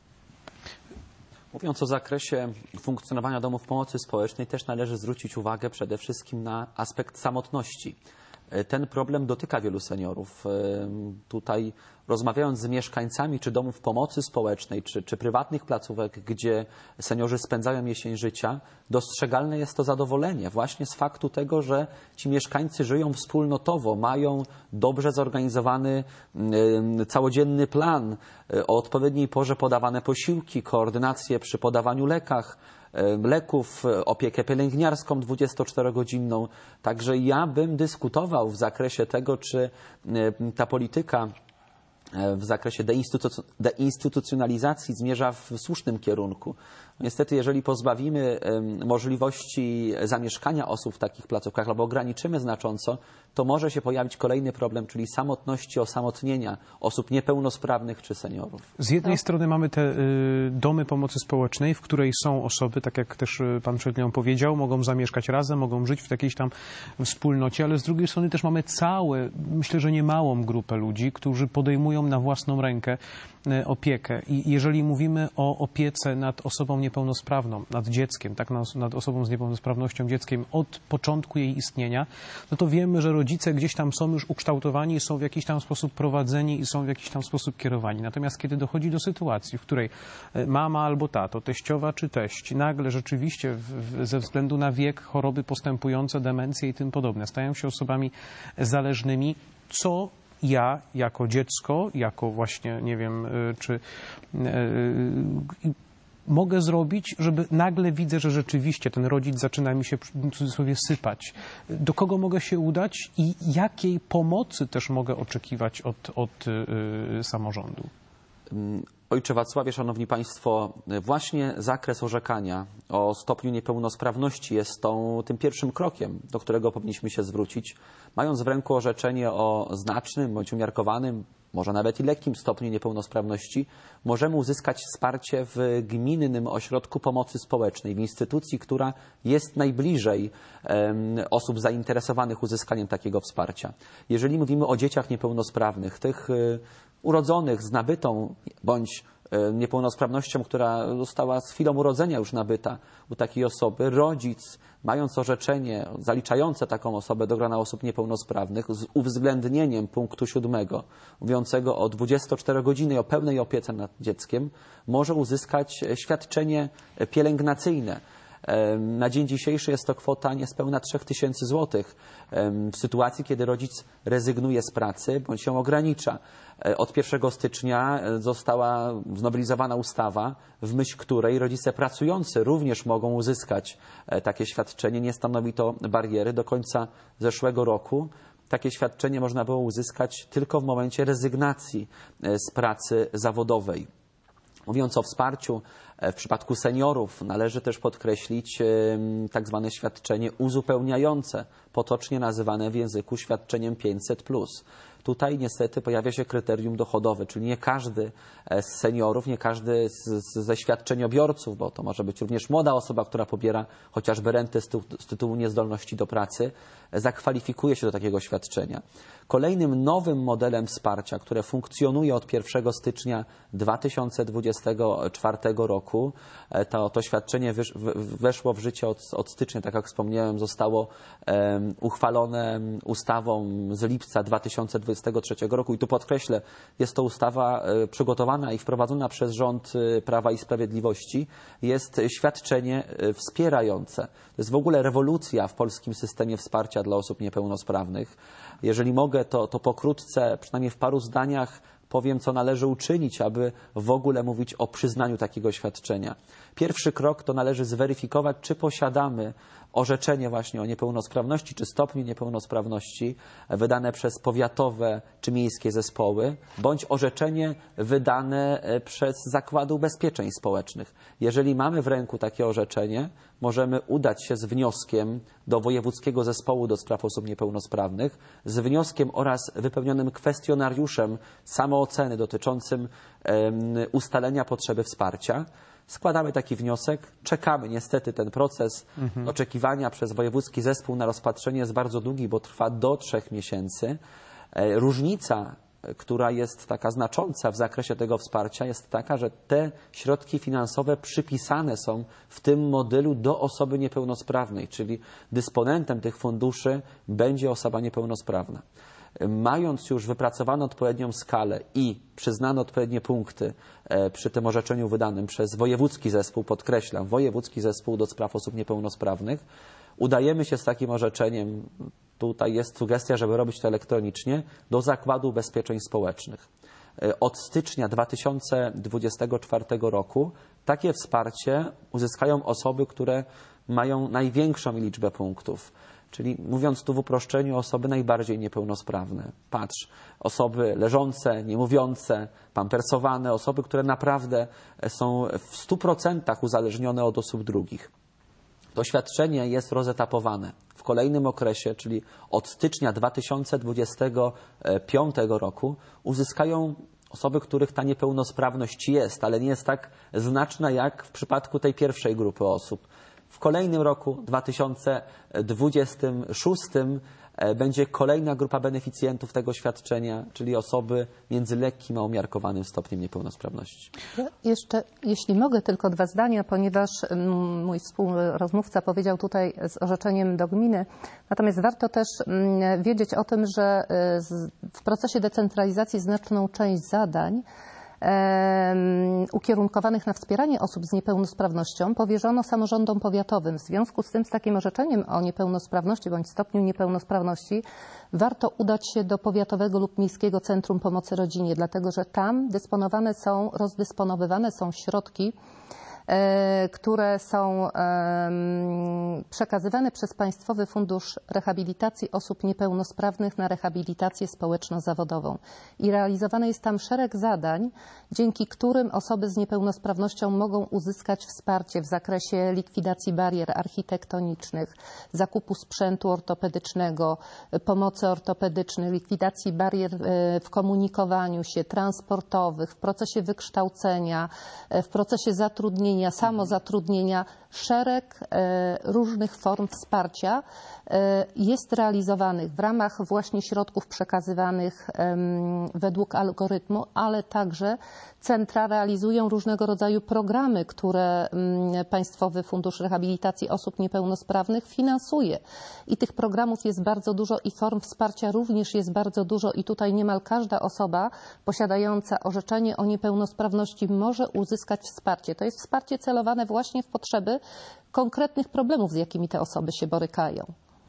Mówiąc o zakresie funkcjonowania domów pomocy społecznej, też należy zwrócić uwagę przede wszystkim na aspekt samotności. Ten problem dotyka wielu seniorów. Tutaj rozmawiając z mieszkańcami czy domów pomocy społecznej, czy, czy prywatnych placówek, gdzie seniorzy spędzają jesień życia, dostrzegalne jest to zadowolenie właśnie z faktu tego, że ci mieszkańcy żyją wspólnotowo, mają dobrze zorganizowany całodzienny plan, o odpowiedniej porze podawane posiłki, koordynację przy podawaniu lekach, leków, opiekę pielęgniarską dwudziestoczterogodzinną. Także ja bym dyskutował w zakresie tego, czy ta polityka w zakresie deinstytuc- deinstytucjonalizacji zmierza w słusznym kierunku. Niestety, jeżeli pozbawimy możliwości zamieszkania osób w takich placówkach albo ograniczymy znacząco, to może się pojawić kolejny problem, czyli samotności, osamotnienia osób niepełnosprawnych czy seniorów. Z jednej strony mamy te y, domy pomocy społecznej, w której są osoby, tak jak też pan przed chwilą powiedział, mogą zamieszkać razem, mogą żyć w jakiejś tam wspólnocie, ale z drugiej strony też mamy całe, myślę, że niemałą grupę ludzi, którzy podejmują na własną rękę y, opiekę. I jeżeli mówimy o opiece nad osobą niepełnosprawną, nad dzieckiem, tak, nad, nad osobą z niepełnosprawnością, dzieckiem od początku jej istnienia, no to wiemy, że rodzice gdzieś tam są już ukształtowani, są w jakiś tam sposób prowadzeni i są w jakiś tam sposób kierowani. Natomiast kiedy dochodzi do sytuacji, w której mama albo tato, teściowa czy teść nagle rzeczywiście w, w, ze względu na wiek, choroby postępujące, demencje i tym podobne stają się osobami zależnymi, co ja jako dziecko, jako właśnie, nie wiem, czy mogę zrobić, żeby nagle widzę, że rzeczywiście ten rodzic zaczyna mi się w cudzysłowie sypać. Do kogo mogę się udać i jakiej pomocy też mogę oczekiwać od, od yy, samorządu? Ojcze Wacławie, szanowni państwo, właśnie zakres orzekania o stopniu niepełnosprawności jest tą, tym pierwszym krokiem, do którego powinniśmy się zwrócić. Mając w ręku orzeczenie o znacznym bądź umiarkowanym, może nawet i lekkim stopniu niepełnosprawności, możemy uzyskać wsparcie w gminnym ośrodku pomocy społecznej, w instytucji, która jest najbliżej um, osób zainteresowanych uzyskaniem takiego wsparcia. Jeżeli mówimy o dzieciach niepełnosprawnych, tych y, urodzonych z nabytą bądź niepełnosprawnością, która została z chwilą urodzenia już nabyta u takiej osoby, rodzic, mając orzeczenie zaliczające taką osobę do grona osób niepełnosprawnych z uwzględnieniem punktu siódmego mówiącego o dwudziestoczterogodzinnej, o pełnej opiece nad dzieckiem, może uzyskać świadczenie pielęgnacyjne. Na dzień dzisiejszy jest to kwota niespełna trzech tysięcy złotych. W sytuacji, kiedy rodzic rezygnuje z pracy bądź ją ogranicza. Od pierwszego stycznia została znowelizowana ustawa, w myśl której rodzice pracujący również mogą uzyskać takie świadczenie. Nie stanowi to bariery. Do końca zeszłego roku takie świadczenie można było uzyskać tylko w momencie rezygnacji z pracy zawodowej. Mówiąc o wsparciu w przypadku seniorów, należy też podkreślić tak zwane świadczenie uzupełniające, potocznie nazywane w języku świadczeniem pięćset plus. Tutaj niestety pojawia się kryterium dochodowe, czyli nie każdy z seniorów, nie każdy z, z, ze świadczeniobiorców, bo to może być również młoda osoba, która pobiera chociażby rentę z, tytułu, z tytułu niezdolności do pracy, zakwalifikuje się do takiego świadczenia. Kolejnym nowym modelem wsparcia, które funkcjonuje od pierwszego stycznia dwa tysiące dwudziestego czwartego roku, to, to świadczenie wysz, weszło w życie od, od stycznia, tak jak wspomniałem, zostało um, uchwalone ustawą z lipca dwa tysiące dwudziestego trzeciego roku i tu podkreślę, jest to ustawa e, przygotowana i wprowadzona przez rząd e, Prawa i Sprawiedliwości. Jest świadczenie e, wspierające. To jest w ogóle rewolucja w polskim systemie wsparcia dla osób niepełnosprawnych. Jeżeli mogę, to, to pokrótce, przynajmniej w paru zdaniach, powiem, co należy uczynić, aby w ogóle mówić o przyznaniu takiego świadczenia. Pierwszy krok to należy zweryfikować, czy posiadamy orzeczenie właśnie o niepełnosprawności czy stopniu niepełnosprawności wydane przez powiatowe czy miejskie zespoły, bądź orzeczenie wydane przez Zakłady Ubezpieczeń Społecznych. Jeżeli mamy w ręku takie orzeczenie, możemy udać się z wnioskiem do Wojewódzkiego Zespołu do Spraw Osób Niepełnosprawnych, z wnioskiem oraz wypełnionym kwestionariuszem samooceny dotyczącym um, ustalenia potrzeby wsparcia. Składamy taki wniosek, czekamy. Niestety ten proces mhm. oczekiwania przez wojewódzki zespół na rozpatrzenie jest bardzo długi, bo trwa do trzech miesięcy. Różnica, która jest taka znacząca w zakresie tego wsparcia, jest taka, że te środki finansowe przypisane są w tym modelu do osoby niepełnosprawnej, czyli dysponentem tych funduszy będzie osoba niepełnosprawna. Mając już wypracowaną odpowiednią skalę i przyznane odpowiednie punkty przy tym orzeczeniu wydanym przez wojewódzki zespół, podkreślam, wojewódzki zespół do spraw osób niepełnosprawnych, udajemy się z takim orzeczeniem, tutaj jest sugestia, żeby robić to elektronicznie, do Zakładu Ubezpieczeń Społecznych. Od stycznia dwa tysiące dwudziestego czwartego roku takie wsparcie uzyskają osoby, które mają największą liczbę punktów. Czyli mówiąc tu w uproszczeniu, osoby najbardziej niepełnosprawne. Patrz, osoby leżące, niemówiące, pampersowane, osoby, które naprawdę są w stu procentach uzależnione od osób drugich. To świadczenie jest rozetapowane. W kolejnym okresie, czyli od stycznia dwa tysiące dwudziestego piątego roku, uzyskają osoby, których ta niepełnosprawność jest, ale nie jest tak znaczna jak w przypadku tej pierwszej grupy osób. W kolejnym roku, dwa tysiące dwudziestym szóstym, będzie kolejna grupa beneficjentów tego świadczenia, czyli osoby między lekkim a umiarkowanym stopniem niepełnosprawności. Ja jeszcze, jeśli mogę, tylko dwa zdania, ponieważ mój współrozmówca powiedział tutaj z orzeczeniem do gminy. Natomiast warto też wiedzieć o tym, że w procesie decentralizacji znaczną część zadań ukierunkowanych na wspieranie osób z niepełnosprawnością powierzono samorządom powiatowym. W związku z tym, z takim orzeczeniem o niepełnosprawności bądź stopniu niepełnosprawności warto udać się do powiatowego lub miejskiego centrum pomocy rodzinie, dlatego że tam dysponowane są, rozdysponowywane są środki, które są przekazywane przez Państwowy Fundusz Rehabilitacji Osób Niepełnosprawnych na rehabilitację społeczno-zawodową. I realizowany jest tam szereg zadań, dzięki którym osoby z niepełnosprawnością mogą uzyskać wsparcie w zakresie likwidacji barier architektonicznych, zakupu sprzętu ortopedycznego, pomocy ortopedycznej, likwidacji barier w komunikowaniu się, transportowych, w procesie wykształcenia, w procesie zatrudnienia, samozatrudnienia, szereg różnych form wsparcia jest realizowanych w ramach właśnie środków przekazywanych według algorytmu, ale także centra realizują różnego rodzaju programy, które Państwowy Fundusz Rehabilitacji Osób Niepełnosprawnych finansuje. I tych programów jest bardzo dużo i form wsparcia również jest bardzo dużo i tutaj niemal każda osoba posiadająca orzeczenie o niepełnosprawności może uzyskać wsparcie. To jest wsparcie celowane właśnie w potrzeby konkretnych problemów, z jakimi te osoby się borykają.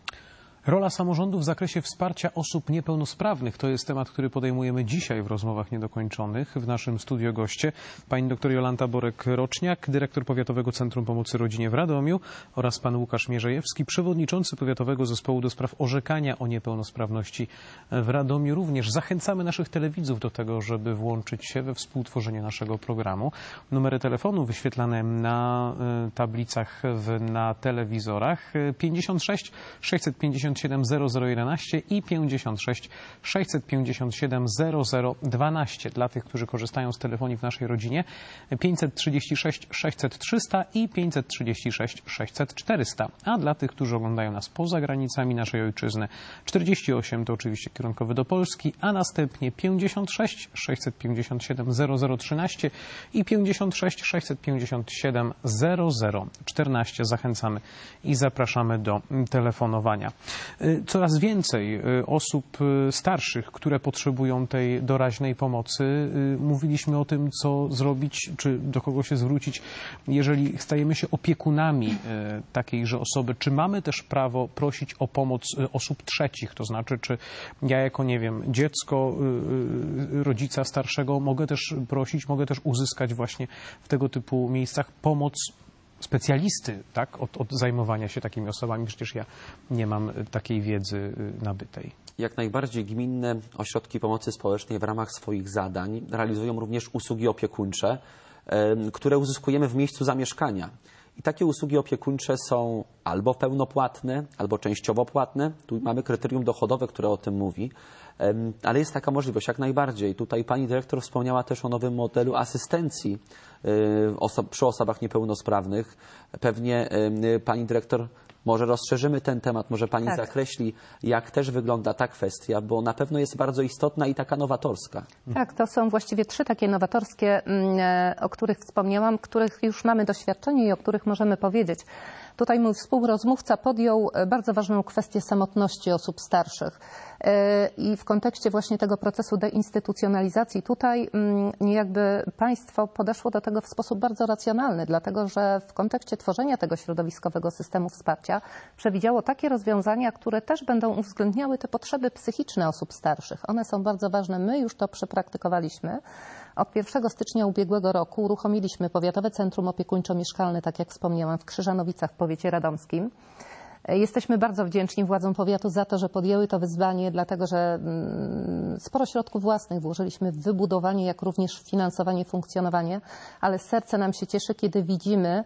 Rola samorządu w zakresie wsparcia osób niepełnosprawnych to jest temat, który podejmujemy dzisiaj w rozmowach niedokończonych. W naszym studio goście pani dr Jolanta Borek-Roczniak, dyrektor Powiatowego Centrum Pomocy Rodzinie w Radomiu oraz pan Łukasz Mierzejewski, przewodniczący Powiatowego Zespołu do Spraw Orzekania o Niepełnosprawności w Radomiu. Również zachęcamy naszych telewidzów do tego, żeby włączyć się we współtworzenie naszego programu. Numery telefonu wyświetlane na tablicach w, na telewizorach pięćdziesiąt sześć sześćset pięćdziesiąt siedem zero zero jedenaście i pięćdziesiąt sześć sześćset pięćdziesiąt siedem zero zero dwanaście. Dla tych, którzy korzystają z telefonii w naszej rodzinie, pięćset trzydzieści sześć sześćset trzysta i pięćset trzydzieści sześć sześćset czterysta. A dla tych, którzy oglądają nas poza granicami naszej ojczyzny, czterdzieści osiem to oczywiście kierunkowy do Polski, a następnie pięćdziesiąt sześć sześćset pięćdziesiąt siedem zero zero trzynaście i pięćdziesiąt sześć sześćset pięćdziesiąt siedem zero zero czternaście. Zachęcamy i zapraszamy do telefonowania. Coraz więcej osób starszych, które potrzebują tej doraźnej pomocy. Mówiliśmy o tym, co zrobić, czy do kogo się zwrócić, jeżeli stajemy się opiekunami takiejże osoby. Czy mamy też prawo prosić o pomoc osób trzecich? To znaczy, czy ja jako, nie wiem, dziecko rodzica starszego mogę też prosić, mogę też uzyskać właśnie w tego typu miejscach pomoc specjalisty, tak, od, od zajmowania się takimi osobami. Przecież ja nie mam takiej wiedzy nabytej. Jak najbardziej gminne ośrodki pomocy społecznej w ramach swoich zadań realizują również usługi opiekuńcze, które uzyskujemy w miejscu zamieszkania. I takie usługi opiekuńcze są albo pełnopłatne, albo częściowo płatne. Tu mamy kryterium dochodowe, które o tym mówi. Ale jest taka możliwość jak najbardziej. Tutaj pani dyrektor wspomniała też o nowym modelu asystencji oso- przy osobach niepełnosprawnych. Pewnie pani dyrektor, może rozszerzymy ten temat, może pani Tak. zakreśli, jak też wygląda ta kwestia, bo na pewno jest bardzo istotna i taka nowatorska. Tak, to są właściwie trzy takie nowatorskie, o których wspomniałam, których już mamy doświadczenie i o których możemy powiedzieć. Tutaj mój współrozmówca podjął bardzo ważną kwestię samotności osób starszych. I w kontekście właśnie tego procesu deinstytucjonalizacji tutaj jakby państwo podeszło do tego w sposób bardzo racjonalny, dlatego że w kontekście tworzenia tego środowiskowego systemu wsparcia przewidziało takie rozwiązania, które też będą uwzględniały te potrzeby psychiczne osób starszych. One są bardzo ważne. My już to przepraktykowaliśmy. Od pierwszego stycznia ubiegłego roku uruchomiliśmy Powiatowe Centrum Opiekuńczo-Mieszkalne, tak jak wspomniałam, w Krzyżanowicach w powiecie radomskim. Jesteśmy bardzo wdzięczni władzom powiatu za to, że podjęły to wyzwanie, dlatego że sporo środków własnych włożyliśmy w wybudowanie, jak również w finansowanie, funkcjonowanie, ale serce nam się cieszy, kiedy widzimy,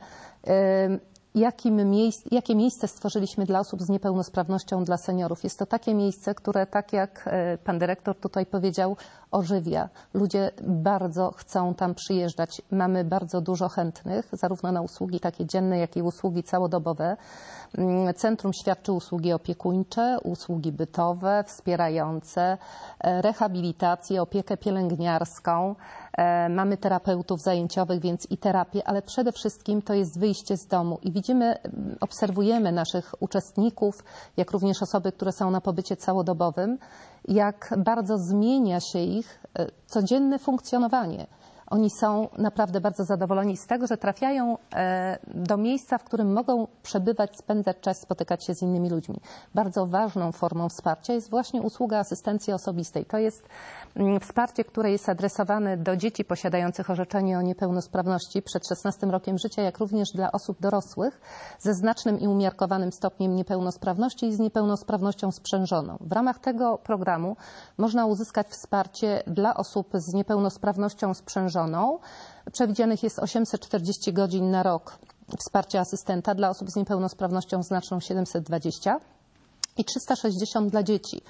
Jakim miejsc, jakie miejsce stworzyliśmy dla osób z niepełnosprawnością, dla seniorów. Jest to takie miejsce, które, tak jak pan dyrektor tutaj powiedział, ożywia. Ludzie bardzo chcą tam przyjeżdżać. Mamy bardzo dużo chętnych, zarówno na usługi takie dzienne, jak i usługi całodobowe. Centrum świadczy usługi opiekuńcze, usługi bytowe, wspierające, rehabilitację, opiekę pielęgniarską. Mamy terapeutów zajęciowych, więc i terapię, ale przede wszystkim to jest wyjście z domu. I widzimy, obserwujemy naszych uczestników, jak również osoby, które są na pobycie całodobowym, jak bardzo zmienia się ich codzienne funkcjonowanie. Oni są naprawdę bardzo zadowoleni z tego, że trafiają do miejsca, w którym mogą przebywać, spędzać czas, spotykać się z innymi ludźmi. Bardzo ważną formą wsparcia jest właśnie usługa asystencji osobistej. To jest wsparcie, które jest adresowane do dzieci posiadających orzeczenie o niepełnosprawności przed szesnastym rokiem życia, jak również dla osób dorosłych ze znacznym i umiarkowanym stopniem niepełnosprawności i z niepełnosprawnością sprzężoną. W ramach tego programu można uzyskać wsparcie dla osób z niepełnosprawnością sprzężoną. Przewidzianych jest osiemset czterdzieści godzin na rok wsparcia asystenta, dla osób z niepełnosprawnością znaczną siedemset dwadzieścia i trzysta sześćdziesiąt dla dzieci.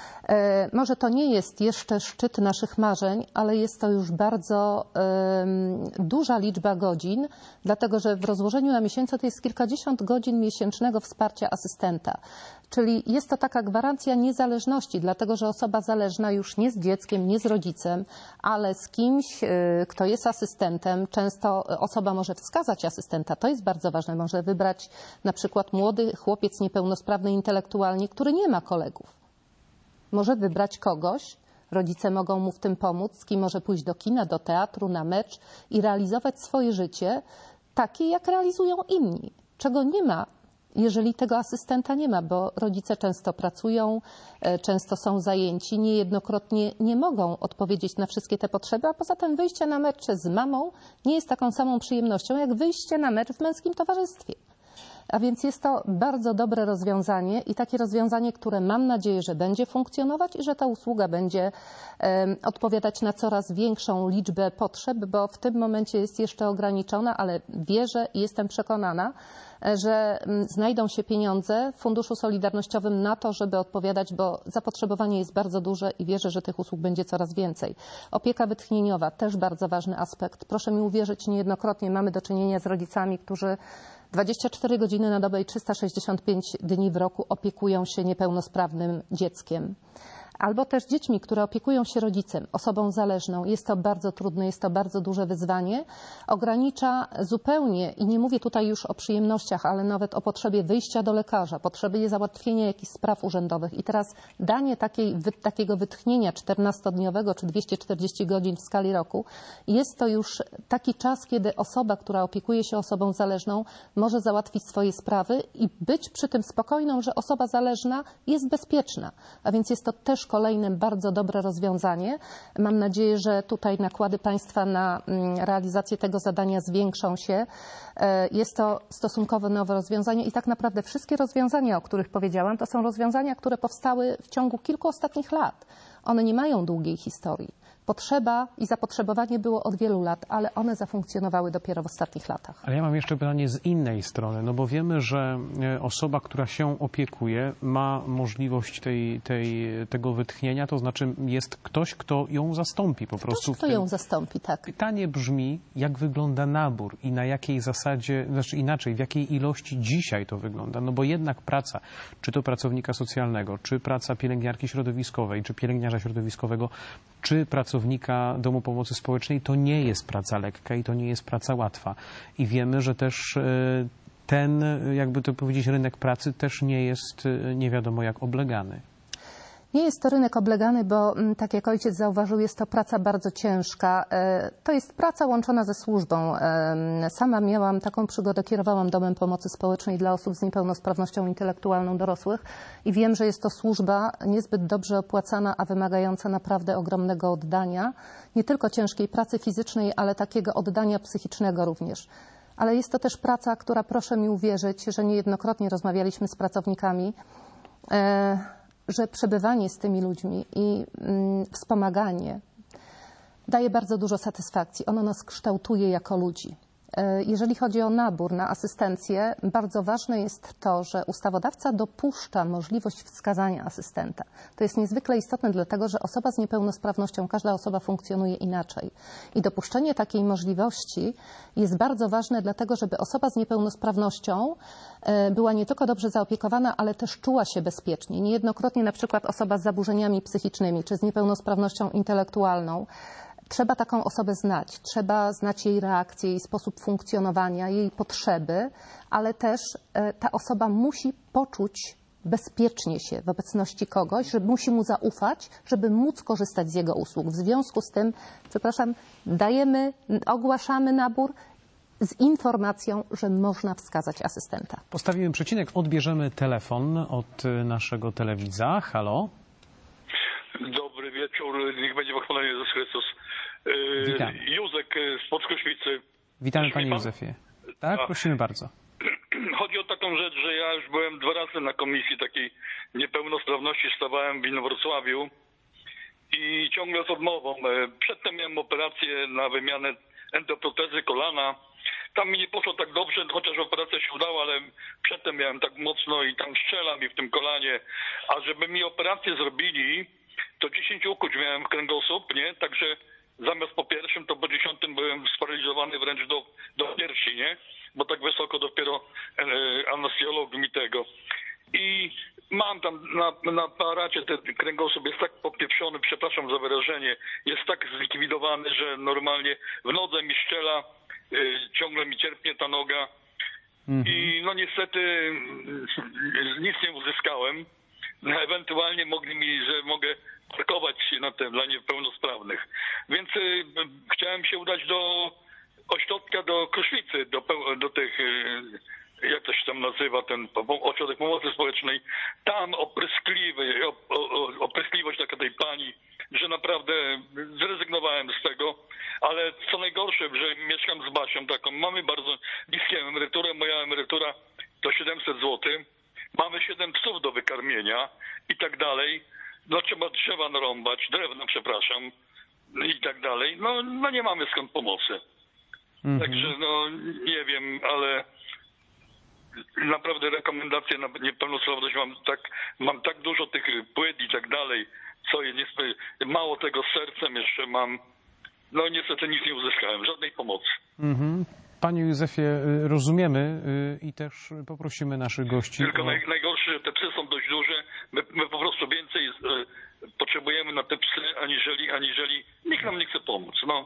Może to nie jest jeszcze szczyt naszych marzeń, ale jest to już bardzo um, duża liczba godzin, dlatego że w rozłożeniu na miesiące to jest kilkadziesiąt godzin miesięcznego wsparcia asystenta. Czyli jest to taka gwarancja niezależności, dlatego że osoba zależna już nie z dzieckiem, nie z rodzicem, ale z kimś, kto jest asystentem. Często osoba może wskazać asystenta, to jest bardzo ważne. Może wybrać na przykład młody chłopiec niepełnosprawny intelektualnie, który nie ma kolegów. Może wybrać kogoś, rodzice mogą mu w tym pomóc, z kim może pójść do kina, do teatru, na mecz i realizować swoje życie takie, jak realizują inni, czego nie ma, jeżeli tego asystenta nie ma, bo rodzice często pracują, często są zajęci, niejednokrotnie nie mogą odpowiedzieć na wszystkie te potrzeby, a poza tym wyjście na mecz z mamą nie jest taką samą przyjemnością, jak wyjście na mecz w męskim towarzystwie. A więc jest to bardzo dobre rozwiązanie i takie rozwiązanie, które mam nadzieję, że będzie funkcjonować i że ta usługa będzie um, odpowiadać na coraz większą liczbę potrzeb, bo w tym momencie jest jeszcze ograniczona, ale wierzę i jestem przekonana, że znajdą się pieniądze w Funduszu Solidarnościowym na to, żeby odpowiadać, bo zapotrzebowanie jest bardzo duże i wierzę, że tych usług będzie coraz więcej. Opieka wytchnieniowa, też bardzo ważny aspekt. Proszę mi uwierzyć, niejednokrotnie mamy do czynienia z rodzicami, którzy dwadzieścia cztery godziny na dobę i trzysta sześćdziesiąt pięć dni w roku opiekują się niepełnosprawnym dzieckiem. Albo też dziećmi, które opiekują się rodzicem, osobą zależną. Jest to bardzo trudne, jest to bardzo duże wyzwanie. Ogranicza zupełnie, i nie mówię tutaj już o przyjemnościach, ale nawet o potrzebie wyjścia do lekarza, potrzebie załatwienia jakichś spraw urzędowych. I teraz danie takiej, wy, takiego wytchnienia czternastodniowego czy dwieście czterdzieści godzin w skali roku, jest to już taki czas, kiedy osoba, która opiekuje się osobą zależną, może załatwić swoje sprawy i być przy tym spokojną, że osoba zależna jest bezpieczna. A więc jest to też kolejne bardzo dobre rozwiązanie. Mam nadzieję, że tutaj nakłady państwa na realizację tego zadania zwiększą się. Jest to stosunkowo nowe rozwiązanie i tak naprawdę wszystkie rozwiązania, o których powiedziałam, to są rozwiązania, które powstały w ciągu kilku ostatnich lat. One nie mają długiej historii. Potrzeba i zapotrzebowanie było od wielu lat, ale one zafunkcjonowały dopiero w ostatnich latach. Ale ja mam jeszcze pytanie z innej strony, no bo wiemy, że osoba, która się opiekuje, ma możliwość tej, tej, tego wytchnienia, to znaczy jest ktoś, kto ją zastąpi po prostu. Ktoś, kto ją zastąpi, tak. Pytanie brzmi, jak wygląda nabór i na jakiej zasadzie, znaczy inaczej, w jakiej ilości dzisiaj to wygląda, no bo jednak praca, czy to pracownika socjalnego, czy praca pielęgniarki środowiskowej, czy pielęgniarza środowiskowego, czy pracownika domu pomocy społecznej, to nie jest praca lekka i to nie jest praca łatwa. I wiemy, że też ten, jakby to powiedzieć, rynek pracy też nie jest nie wiadomo jak oblegany. Nie jest to rynek oblegany, bo tak jak ojciec zauważył, jest to praca bardzo ciężka. To jest praca łączona ze służbą. Sama miałam taką przygodę, kierowałam Domem Pomocy Społecznej dla osób z niepełnosprawnością intelektualną dorosłych i wiem, że jest to służba niezbyt dobrze opłacana, a wymagająca naprawdę ogromnego oddania. Nie tylko ciężkiej pracy fizycznej, ale takiego oddania psychicznego również. Ale jest to też praca, która, proszę mi uwierzyć, że niejednokrotnie rozmawialiśmy z pracownikami, że przebywanie z tymi ludźmi i mm, wspomaganie daje bardzo dużo satysfakcji. Ono nas kształtuje jako ludzi. Jeżeli chodzi o nabór na asystencję, bardzo ważne jest to, że ustawodawca dopuszcza możliwość wskazania asystenta. To jest niezwykle istotne, dlatego że osoba z niepełnosprawnością, każda osoba funkcjonuje inaczej. I dopuszczenie takiej możliwości jest bardzo ważne, dlatego żeby osoba z niepełnosprawnością była nie tylko dobrze zaopiekowana, ale też czuła się bezpiecznie. Niejednokrotnie na przykład osoba z zaburzeniami psychicznymi czy z niepełnosprawnością intelektualną, trzeba taką osobę znać, trzeba znać jej reakcję, jej sposób funkcjonowania, jej potrzeby, ale też ta osoba musi poczuć bezpiecznie się w obecności kogoś, że musi mu zaufać, żeby móc korzystać z jego usług. W związku z tym, przepraszam, dajemy, ogłaszamy nabór z informacją, że można wskazać asystenta. Postawimy przecinek, odbierzemy telefon od naszego telewidza. Halo? Dobry wieczór, niech będzie pochwalony Jezus Chrystus. Witam. Józek z Podkoświcy. Witamy panie Józefie. Tak, prosimy bardzo. Chodzi o taką rzecz, że ja już byłem dwa razy na komisji takiej niepełnosprawności, stawałem w Inowrocławiu i ciągle z odmową. Przedtem miałem operację na wymianę endoprotezy kolana. Tam mi nie poszło tak dobrze, chociaż operacja się udała, ale przedtem miałem tak mocno i tam strzela mi w tym kolanie. A żeby mi operację zrobili, to dziesięć ukuć miałem w kręgosłup, nie? Także zamiast po pierwszym, to po dziesiątym byłem sparaliżowany wręcz do, do piersi, nie? Bo tak wysoko dopiero e, anestezjolog mi tego. I mam tam na, na aparacie ten kręgosłup jest tak popieprzony, przepraszam za wyrażenie, jest tak zlikwidowany, że normalnie w nodze mi strzela, y, ciągle mi cierpnie ta noga. Mhm. I no niestety y, nic nie uzyskałem. Ewentualnie mogli mi, że mogę parkować na tym dla niepełnosprawnych. Więc y, chciałem się udać do ośrodka, do Kruszwicy, do, do tych, y, jak to się tam nazywa, ten ośrodek pomocy społecznej. Tam opryskliwy, op, o, opryskliwość taka tej pani, że naprawdę zrezygnowałem z tego. Ale co najgorsze, że mieszkam z Basią taką, mamy bardzo niską emeryturę, moja emerytura to siedemset złotych. Mamy siedem psów do wykarmienia i tak dalej. No trzeba drzewa narąbać, drewno, przepraszam, i tak dalej. No, no nie mamy skąd pomocy. Mhm. Także no nie wiem, ale naprawdę rekomendacje na niepełnosprawność mam tak, mam tak dużo tych płyt i tak dalej, co jest mało tego z sercem jeszcze mam. No niestety nic nie uzyskałem, żadnej pomocy. Mhm. Panie Józefie, rozumiemy i też poprosimy naszych gości. Tylko o... naj, najgorsze, że te psy są dość duże. My, my po prostu więcej e, potrzebujemy na te psy, aniżeli, aniżeli nikt nam nie chce pomóc. No.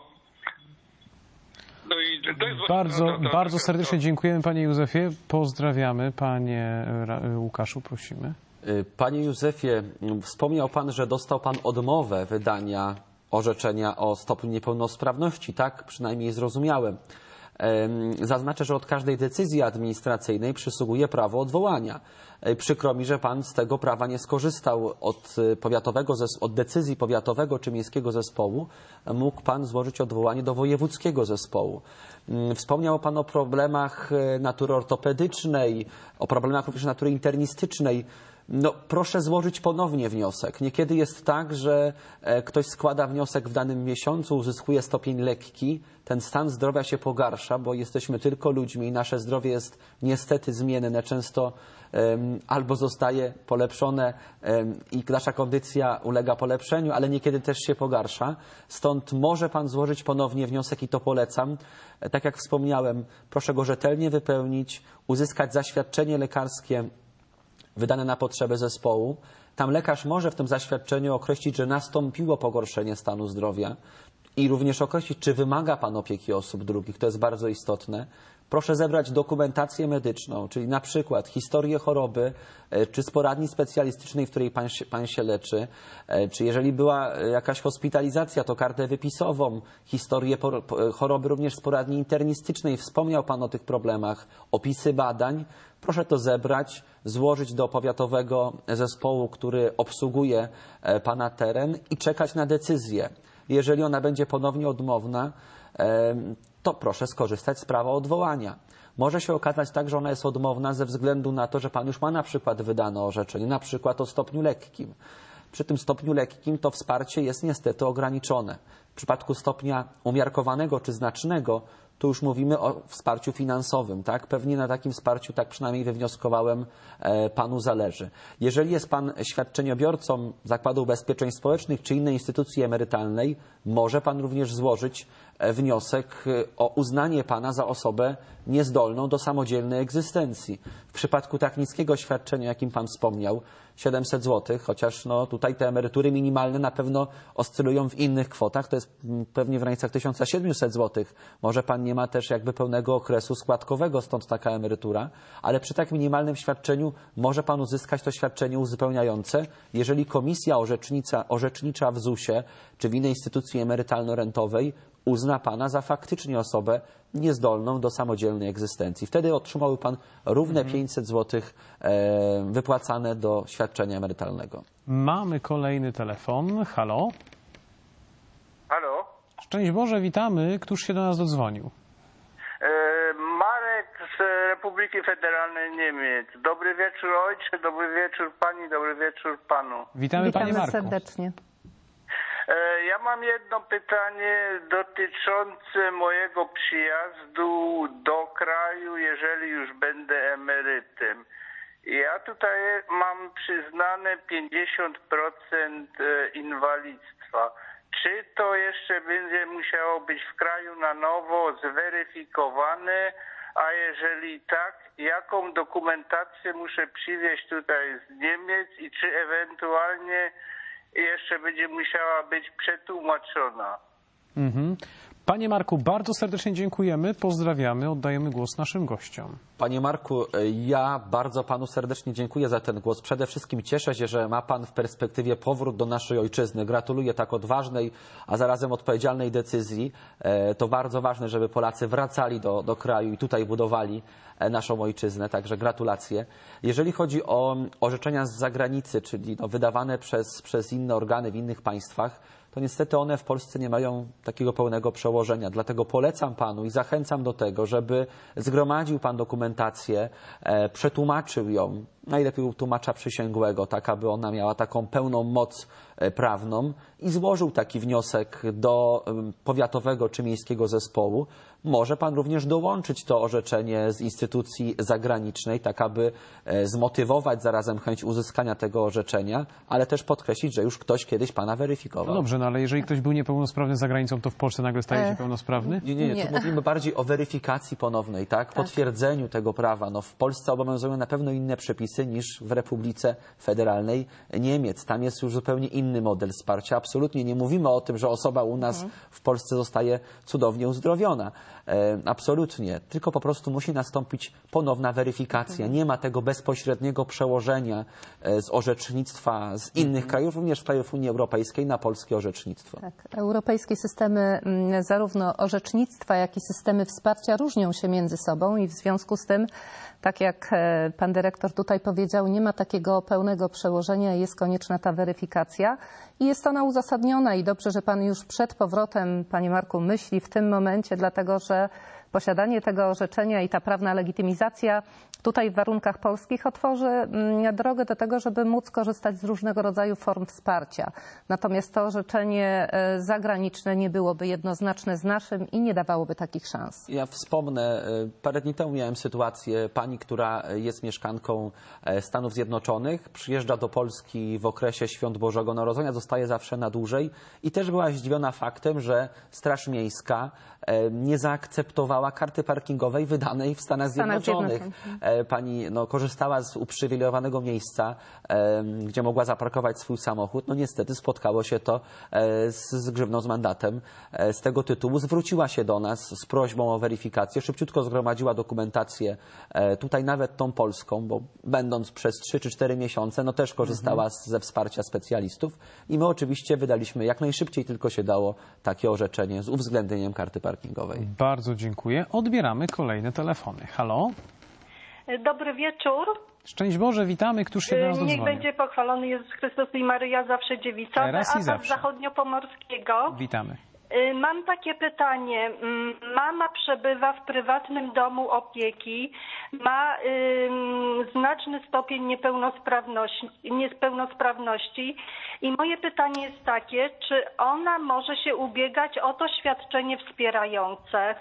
No i to jest bardzo, ta, ta, ta, bardzo ta, serdecznie dziękujemy panie Józefie. Pozdrawiamy. Panie Łukaszu, prosimy. Panie Józefie, wspomniał pan, że dostał pan odmowę wydania orzeczenia o stopniu niepełnosprawności. Tak przynajmniej zrozumiałem. Zaznaczę, że od każdej decyzji administracyjnej przysługuje prawo odwołania. Przykro mi, że pan z tego prawa nie skorzystał. Od, powiatowego, od decyzji powiatowego czy miejskiego zespołu mógł pan złożyć odwołanie do wojewódzkiego zespołu. Wspomniał pan o problemach natury ortopedycznej, o problemach również natury internistycznej. No, proszę złożyć ponownie wniosek. Niekiedy jest tak, że ktoś składa wniosek w danym miesiącu, uzyskuje stopień lekki, ten stan zdrowia się pogarsza, bo jesteśmy tylko ludźmi i nasze zdrowie jest niestety zmienne, często um, albo zostaje polepszone um, i nasza kondycja ulega polepszeniu, ale niekiedy też się pogarsza. Stąd może pan złożyć ponownie wniosek i to polecam. Tak jak wspomniałem, proszę go rzetelnie wypełnić, uzyskać zaświadczenie lekarskie wydane na potrzeby zespołu. Tam lekarz może w tym zaświadczeniu określić, że nastąpiło pogorszenie stanu zdrowia i również określić, czy wymaga pan opieki osób drugich. To jest bardzo istotne. Proszę zebrać dokumentację medyczną, czyli na przykład historię choroby, czy z poradni specjalistycznej, w której pan się, pan się leczy, czy jeżeli była jakaś hospitalizacja, to kartę wypisową, historię choroby również z poradni internistycznej. Wspomniał pan o tych problemach, opisy badań. Proszę to zebrać, złożyć do powiatowego zespołu, który obsługuje pana teren i czekać na decyzję. Jeżeli ona będzie ponownie odmowna, to proszę skorzystać z prawa odwołania. Może się okazać tak, że ona jest odmowna ze względu na to, że pan już ma na przykład wydane orzeczenie, na przykład o stopniu lekkim. Przy tym stopniu lekkim to wsparcie jest niestety ograniczone. W przypadku stopnia umiarkowanego czy znacznego to już mówimy o wsparciu finansowym, tak? Pewnie na takim wsparciu, tak przynajmniej wywnioskowałem, panu zależy. Jeżeli jest pan świadczeniobiorcą Zakładu Ubezpieczeń Społecznych czy innej instytucji emerytalnej, może pan również złożyć wniosek o uznanie pana za osobę niezdolną do samodzielnej egzystencji. W przypadku tak niskiego świadczenia, jakim pan wspomniał, siedemset złotych, chociaż no, tutaj te emerytury minimalne na pewno oscylują w innych kwotach, to jest pewnie w granicach tysiąc siedemset złotych. Może pan nie ma też jakby pełnego okresu składkowego, stąd taka emerytura, ale przy tak minimalnym świadczeniu może pan uzyskać to świadczenie uzupełniające, jeżeli komisja orzecznicza, orzecznicza w zusie czy w innej instytucji emerytalno-rentowej uzna pana za faktycznie osobę niezdolną do samodzielnej egzystencji. Wtedy otrzymałby pan równe mhm. pięćset złotych e, wypłacane do świadczenia emerytalnego. Mamy kolejny telefon. Halo? Halo? Szczęść Boże, witamy. Któż się do nas dodzwonił? E, Marek z Republiki Federalnej Niemiec. Dobry wieczór ojcze, dobry wieczór pani, dobry wieczór panu. Witamy, Witamy panie Marku. serdecznie. Ja mam jedno pytanie dotyczące mojego przyjazdu do kraju, jeżeli już będę emerytem. Ja tutaj mam przyznane pięćdziesiąt procent inwalidztwa. Czy to jeszcze będzie musiało być w kraju na nowo zweryfikowane, a jeżeli tak, jaką dokumentację muszę przywieźć tutaj z Niemiec i czy ewentualnie jeszcze będzie musiała być przetłumaczona. Mhm. Panie Marku, bardzo serdecznie dziękujemy, pozdrawiamy, oddajemy głos naszym gościom. Panie Marku, ja bardzo panu serdecznie dziękuję za ten głos. Przede wszystkim cieszę się, że ma pan w perspektywie powrót do naszej ojczyzny. Gratuluję tak odważnej, a zarazem odpowiedzialnej decyzji. To bardzo ważne, żeby Polacy wracali do, do kraju i tutaj budowali naszą ojczyznę, także gratulacje. Jeżeli chodzi o orzeczenia z zagranicy, czyli no, wydawane przez, przez inne organy w innych państwach, to niestety one w Polsce nie mają takiego pełnego przełożenia. Dlatego polecam panu i zachęcam do tego, żeby zgromadził pan dokumentację, e, przetłumaczył ją, najlepiej u tłumacza przysięgłego, tak aby ona miała taką pełną moc e, prawną i złożył taki wniosek do e, powiatowego czy miejskiego zespołu. Może pan również dołączyć to orzeczenie z instytucji zagranicznej, tak aby e, zmotywować zarazem chęć uzyskania tego orzeczenia, ale też podkreślić, że już ktoś kiedyś pana weryfikował. No dobrze, no ale jeżeli ktoś był niepełnosprawny za granicą, to w Polsce nagle staje się pełnosprawny? Nie, nie, nie. Nie. Tu mówimy bardziej o weryfikacji ponownej, tak? Potwierdzeniu tego prawa. No, w Polsce obowiązują na pewno inne przepisy przepisy niż w Republice Federalnej Niemiec. Tam jest już zupełnie inny model wsparcia. Absolutnie nie mówimy o tym, że osoba u nas w Polsce zostaje cudownie uzdrowiona. E, absolutnie. Tylko po prostu musi nastąpić ponowna weryfikacja. Nie ma tego bezpośredniego przełożenia e, z orzecznictwa z innych krajów, również z krajów Unii Europejskiej, na polskie orzecznictwo. Tak. Europejskie systemy mm, zarówno orzecznictwa, jak i systemy wsparcia różnią się między sobą i w związku z tym, tak jak e, pan dyrektor tutaj powiedział, nie ma takiego pełnego przełożenia i jest konieczna ta weryfikacja i jest ona uzasadniona i dobrze, że pan już przed powrotem, panie Marku, myśli w tym momencie, dlatego że posiadanie tego orzeczenia i ta prawna legitymizacja tutaj w warunkach polskich otworzy mm, drogę do tego, żeby móc korzystać z różnego rodzaju form wsparcia. Natomiast to orzeczenie e, zagraniczne nie byłoby jednoznaczne z naszym i nie dawałoby takich szans. Ja wspomnę, e, parę dni temu miałem sytuację, pani, która jest mieszkanką e, Stanów Zjednoczonych, przyjeżdża do Polski w okresie Świąt Bożego Narodzenia, zostaje zawsze na dłużej i też była zdziwiona faktem, że Straż Miejska e, nie zaakceptowała karty parkingowej wydanej w Stanach Zjednoczonych. Pani no, korzystała z uprzywilejowanego miejsca, e, gdzie mogła zaparkować swój samochód. No niestety spotkało się to e, z, z grzywną, z mandatem. E, z tego tytułu zwróciła się do nas z prośbą o weryfikację. Szybciutko zgromadziła dokumentację e, tutaj nawet tą polską, bo będąc przez trzy czy cztery miesiące, no też korzystała z, ze wsparcia specjalistów i my oczywiście wydaliśmy jak najszybciej tylko się dało takie orzeczenie z uwzględnieniem karty parkingowej. Bardzo dziękuję. Odbieramy kolejne telefony. Halo? Dobry wieczór. Szczęść Boże, witamy. Któż się do nas Niech dodzwonił? będzie pochwalony Jezus Chrystus i Maryja, zawsze dziewica. Teraz i Beata z zawsze. Zachodniopomorskiego. Witamy. Y, Mam takie pytanie. Mm, Mama przebywa w prywatnym domu opieki, ma ym, znaczny stopień niepełnosprawności, niepełnosprawności i moje pytanie jest takie, czy ona może się ubiegać o to świadczenie wspierające?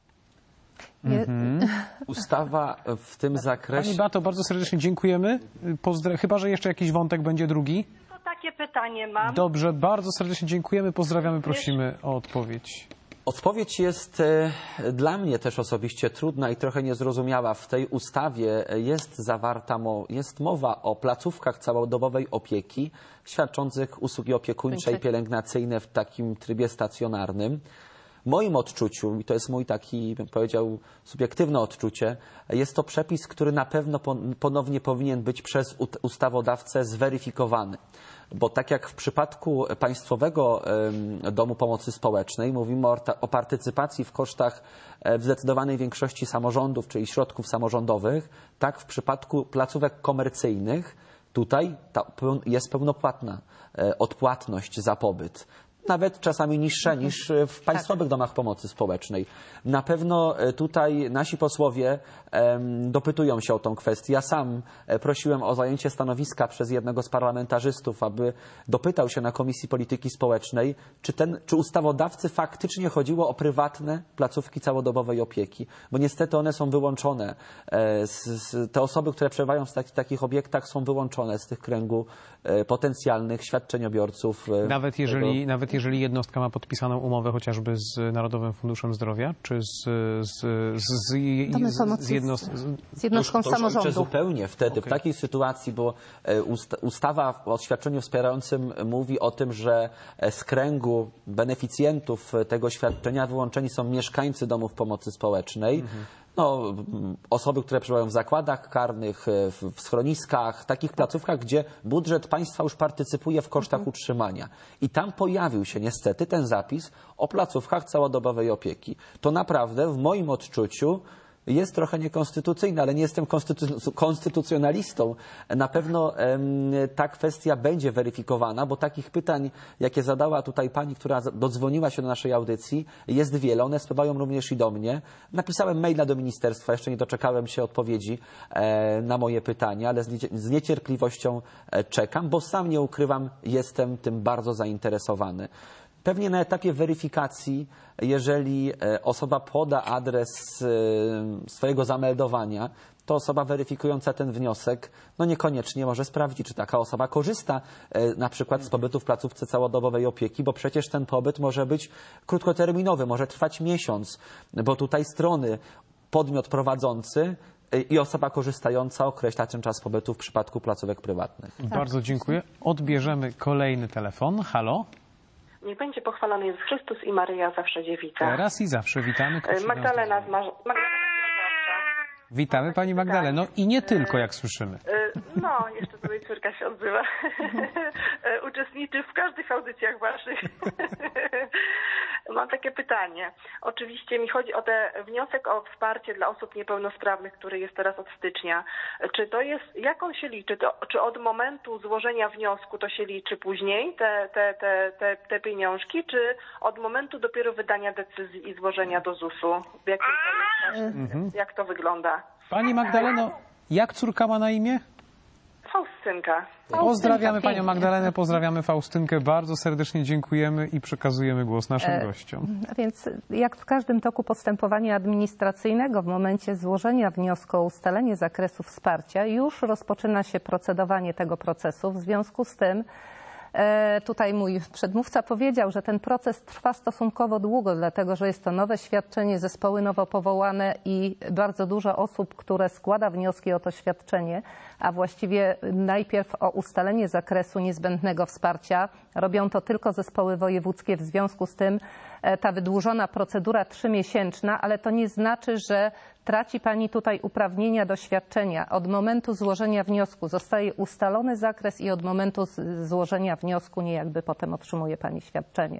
Ustawa w tym Pani zakresie... Beato, bardzo serdecznie dziękujemy. Pozdra- Chyba że jeszcze jakiś wątek będzie drugi. To takie pytanie mam. Dobrze, bardzo serdecznie dziękujemy, pozdrawiamy, prosimy o odpowiedź. Odpowiedź jest e, dla mnie też osobiście trudna i trochę niezrozumiała. W tej ustawie jest zawarta, mo, jest mowa o placówkach całodobowej opieki świadczących usługi opiekuńcze i pielęgnacyjne w takim trybie stacjonarnym. W moim odczuciu, i to jest mój taki, bym powiedział, subiektywne odczucie, jest to przepis, który na pewno ponownie powinien być przez ustawodawcę zweryfikowany. Bo tak jak w przypadku Państwowego Domu Pomocy Społecznej mówimy o, o partycypacji w kosztach w zdecydowanej większości samorządów, czyli środków samorządowych, tak w przypadku placówek komercyjnych tutaj ta jest pełnopłatna odpłatność za pobyt. Nawet czasami niższa niż w państwowych domach pomocy społecznej. Na pewno tutaj nasi posłowie um, dopytują się o tą kwestię. Ja sam prosiłem o zajęcie stanowiska przez jednego z parlamentarzystów, aby dopytał się na Komisji Polityki Społecznej, czy, ten, czy ustawodawcy faktycznie chodziło o prywatne placówki całodobowej opieki. Bo niestety one są wyłączone. Z, z, te osoby, które przebywają w tak, takich obiektach, są wyłączone z tych kręgu e, potencjalnych świadczeniobiorców. E, nawet jeżeli, tego... nawet jeżeli jednostka ma podpisaną umowę chociażby z Narodowym Funduszem Zdrowia, czy z, z, z, z, z, z, jedno, z, z jednostką to już, to już samorządu. zupełnie wtedy, Okay. w takiej sytuacji, bo ustawa o świadczeniu wspierającym mówi o tym, że z kręgu beneficjentów tego świadczenia wyłączeni są mieszkańcy domów pomocy społecznej. Mhm. No, osoby, które przebywają w zakładach karnych, w, w schroniskach, takich placówkach, gdzie budżet państwa już partycypuje w kosztach mhm. utrzymania. I tam pojawił się niestety ten zapis o placówkach całodobowej opieki. To naprawdę w moim odczuciu jest trochę niekonstytucyjne, ale nie jestem konstytu- konstytucjonalistą. Na pewno em, ta kwestia będzie weryfikowana, bo takich pytań, jakie zadała tutaj pani, która dodzwoniła się do naszej audycji, jest wiele. One spływają również i do mnie. Napisałem maila do ministerstwa, jeszcze nie doczekałem się odpowiedzi e, na moje pytania, ale z, niecie- z niecierpliwością e, czekam, bo sam nie ukrywam, jestem tym bardzo zainteresowany. Pewnie na etapie weryfikacji, jeżeli osoba poda adres swojego zameldowania, to osoba weryfikująca ten wniosek no niekoniecznie może sprawdzić, czy taka osoba korzysta na przykład z pobytu w placówce całodobowej opieki, bo przecież ten pobyt może być krótkoterminowy, może trwać miesiąc, bo tutaj strony podmiot prowadzący i osoba korzystająca określa ten czas pobytu w przypadku placówek prywatnych. Bardzo dziękuję. Odbierzemy kolejny telefon. Halo? Niech będzie pochwalony Jezus Chrystus i Maryja zawsze dziewica. Teraz i zawsze witamy. Kto się Magdalena nas z Marz... Magdalena Witamy pani Magdaleno i nie tylko, jak słyszymy. No, jeszcze tutaj córka się odzywa. Uczestniczy w każdych audycjach waszych. Mam takie pytanie. Oczywiście mi chodzi o ten wniosek o wsparcie dla osób niepełnosprawnych, który jest teraz od stycznia. Czy to jest, jak on się liczy? To, czy od momentu złożenia wniosku to się liczy później, te, te, te, te, te pieniążki, czy od momentu dopiero wydania decyzji i złożenia do zusu? W jakim to jest, mhm. Jak to wygląda? Pani Magdaleno, jak córka ma na imię? Faustynka. Pozdrawiamy panią Magdalenę, pozdrawiamy Faustynkę, bardzo serdecznie dziękujemy i przekazujemy głos naszym e, gościom. A więc jak w każdym toku postępowania administracyjnego w momencie złożenia wniosku o ustalenie zakresu wsparcia już rozpoczyna się procedowanie tego procesu. W związku z tym e, tutaj mój przedmówca powiedział, że ten proces trwa stosunkowo długo, dlatego że jest to nowe świadczenie, zespoły nowo powołane i bardzo dużo osób, które składa wnioski o to świadczenie, a właściwie najpierw o ustalenie zakresu niezbędnego wsparcia. Robią to tylko zespoły wojewódzkie, w związku z tym ta wydłużona procedura trzymiesięczna, ale to nie znaczy, że traci pani tutaj uprawnienia do świadczenia. Od momentu złożenia wniosku zostaje ustalony zakres i od momentu złożenia wniosku nie jakby potem otrzymuje pani świadczenie.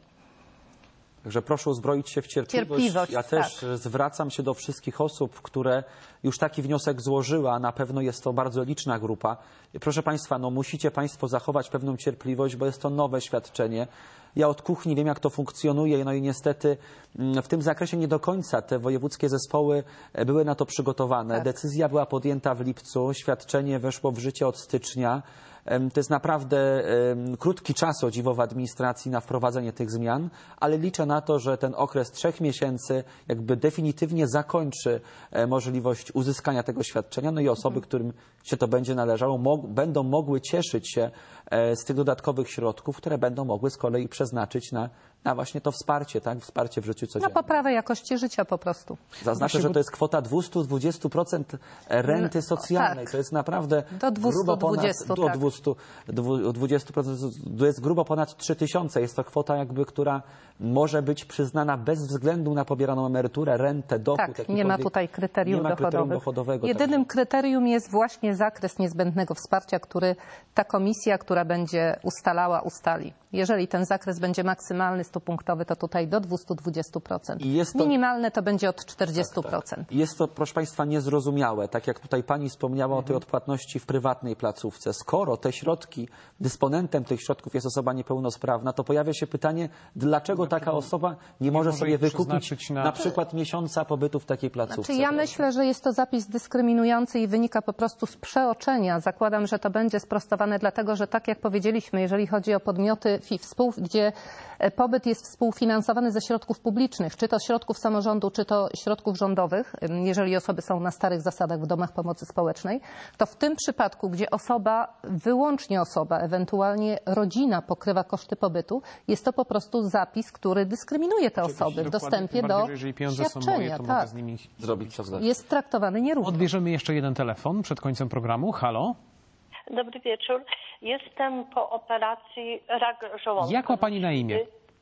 Także proszę uzbroić się w cierpliwość. Cierpliwość, ja też tak. zwracam się do wszystkich osób, które już taki wniosek złożyły, a na pewno jest to bardzo liczna grupa. Proszę Państwa, no musicie Państwo zachować pewną cierpliwość, bo jest to nowe świadczenie. Ja od kuchni wiem, jak to funkcjonuje, no i niestety w tym zakresie nie do końca te wojewódzkie zespoły były na to przygotowane. Tak. Decyzja była podjęta w lipcu, świadczenie weszło w życie od stycznia. To jest naprawdę krótki czas, o dziwo, w administracji na wprowadzenie tych zmian, ale liczę na to, że ten okres trzech miesięcy jakby definitywnie zakończy możliwość uzyskania tego świadczenia, no i osoby, którym się to będzie należało, mog będą mogły cieszyć się z tych dodatkowych środków, które będą mogły z kolei przeznaczyć na, na właśnie to wsparcie, tak? Wsparcie w życiu codziennym. Na poprawę jakości życia po prostu. Zaznaczę, że to jest kwota dwieście dwadzieścia procent renty socjalnej. Tak. To jest naprawdę do dwieście dwadzieścia, grubo ponad, tak. do dwieście dwadzieścia procent, to jest grubo ponad trzy tysiące. Jest to kwota jakby, która może być przyznana bez względu na pobieraną emeryturę, rentę, dochód. Tak, nie ma tutaj kryterium, nie ma dochodowego. kryterium dochodowego. Jedynym także. kryterium jest właśnie zakres niezbędnego wsparcia, który ta komisja, która będzie ustalała, ustali. Jeżeli ten zakres będzie maksymalny, stupunktowy, to tutaj do dwieście dwadzieścia procent. I jest to... Minimalne to będzie od czterdzieści procent. Tak, tak. Jest to, proszę Państwa, niezrozumiałe. Tak jak tutaj Pani wspomniała mhm. o tej odpłatności w prywatnej placówce. Skoro te środki, dysponentem tych środków jest osoba niepełnosprawna, to pojawia się pytanie, dlaczego taka osoba nie, nie może sobie wykupić na... na przykład miesiąca pobytu w takiej placówce. Znaczy, ja myślę, że jest to zapis dyskryminujący i wynika po prostu z przeoczenia. Zakładam, że to będzie sprostowane, dlatego że tak jak powiedzieliśmy, jeżeli chodzi o podmioty F I F, gdzie pobyt jest współfinansowany ze środków publicznych, czy to środków samorządu, czy to środków rządowych, jeżeli osoby są na starych zasadach w domach pomocy społecznej, to w tym przypadku, gdzie osoba, wyłącznie osoba, ewentualnie rodzina pokrywa koszty pobytu, jest to po prostu zapis, który dyskryminuje te Oczywiście, osoby w dokładnie, dostępie tym bardziej, do jeżeli pieniądze świadczenia. są moje, to tak. mogę z nimi zrobić co Jest traktowany nierówno. Odbierzemy jeszcze jeden telefon przed końcem programu. Halo? Dobry wieczór. Jestem po operacji rak żołądka. Jak ma Pani na imię?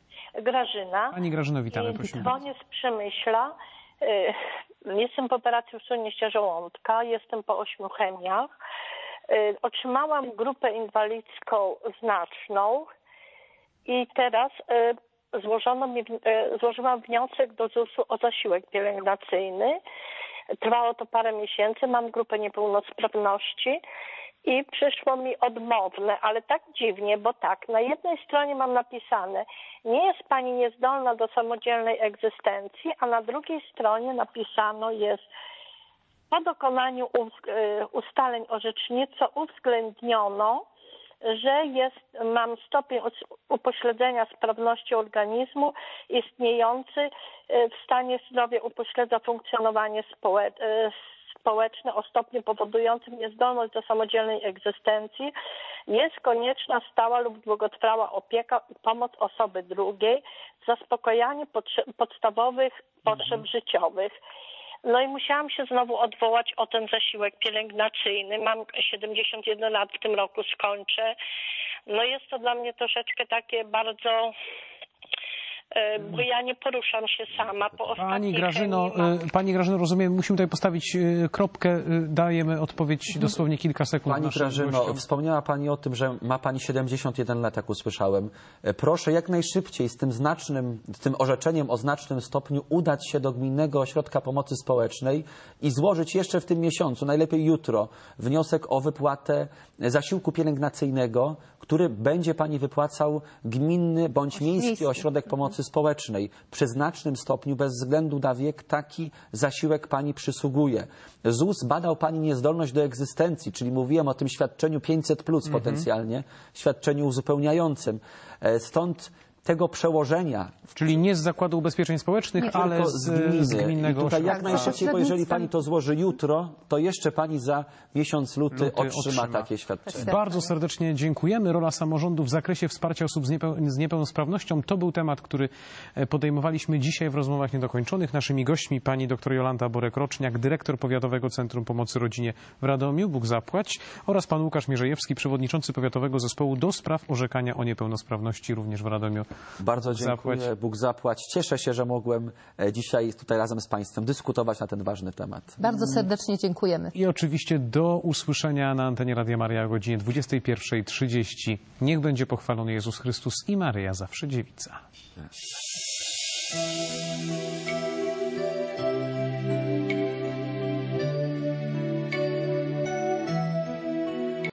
Grażyna. Pani Grażyno, witamy. I Prosimy. dzwonię z Przemyśla. Jestem po operacji usunięcia żołądka. Jestem po ośmiu chemiach. Otrzymałam grupę inwalidzką znaczną i teraz złożono mi, złożyłam wniosek do zusu o zasiłek pielęgnacyjny. Trwało to parę miesięcy. Mam grupę niepełnosprawności. I przyszło mi odmowne, ale tak dziwnie, bo tak, na jednej stronie mam napisane, nie jest pani niezdolna do samodzielnej egzystencji, a na drugiej stronie napisano jest, po dokonaniu ustaleń orzeczniczo uwzględniono, że jest, mam stopień upośledzenia sprawności organizmu istniejący w stanie zdrowia upośledza funkcjonowanie społeczne, społeczne o stopniu powodującym niezdolność do samodzielnej egzystencji, jest konieczna stała lub długotrwała opieka i pomoc osoby drugiej, zaspokojanie podstawowych potrzeb życiowych. No i musiałam się znowu odwołać o ten zasiłek pielęgnacyjny. Mam siedemdziesiąt jeden lat, w tym roku skończę. No jest to dla mnie troszeczkę takie bardzo... bo ja nie poruszam się sama po ostatniej Pani Grażyno, chemii mam... Pani Grażyno, rozumiem, musimy tutaj postawić kropkę. Dajemy odpowiedź dosłownie kilka sekund. Pani Grażyno, gościom. Wspomniała Pani o tym, że ma Pani siedemdziesiąt jeden lat, jak usłyszałem. Proszę jak najszybciej z tym znacznym, z tym orzeczeniem o znacznym stopniu udać się do Gminnego Ośrodka Pomocy Społecznej i złożyć jeszcze w tym miesiącu, najlepiej jutro, wniosek o wypłatę zasiłku pielęgnacyjnego, który będzie Pani wypłacał gminny bądź miejski ośrodek pomocy społecznej. Przy znacznym stopniu, bez względu na wiek, taki zasiłek Pani przysługuje. Z U S badał Pani niezdolność do egzystencji, czyli mówiłem o tym świadczeniu pięćset plus mhm. potencjalnie, świadczeniu uzupełniającym. Stąd tego przełożenia. Czyli nie z Zakładu Ubezpieczeń Społecznych, nie, ale z, z, z gminnego I tutaj ośrodka. jak najszybciej, bo jeżeli Pani to złoży jutro, to jeszcze Pani za miesiąc luty, luty otrzyma, otrzyma takie świadczenie. Bardzo serdecznie dziękujemy. Rola samorządu w zakresie wsparcia osób z, niepeł z niepełnosprawnością to był temat, który podejmowaliśmy dzisiaj w rozmowach niedokończonych. Naszymi gośćmi pani dr Jolanta Borek-Roczniak, dyrektor Powiatowego Centrum Pomocy Rodzinie w Radomiu, Bóg zapłać, oraz pan Łukasz Mierzejewski, przewodniczący Powiatowego Zespołu do spraw orzekania o niepełnosprawności również w Radomiu. Bardzo dziękuję, zapłać. Bóg zapłać. Cieszę się, że mogłem dzisiaj tutaj razem z Państwem dyskutować na ten ważny temat. Bardzo serdecznie dziękujemy. I oczywiście do usłyszenia na antenie Radia Maryja o godzinie dwudziestej pierwszej trzydzieści. Niech będzie pochwalony Jezus Chrystus i Maryja zawsze dziewica.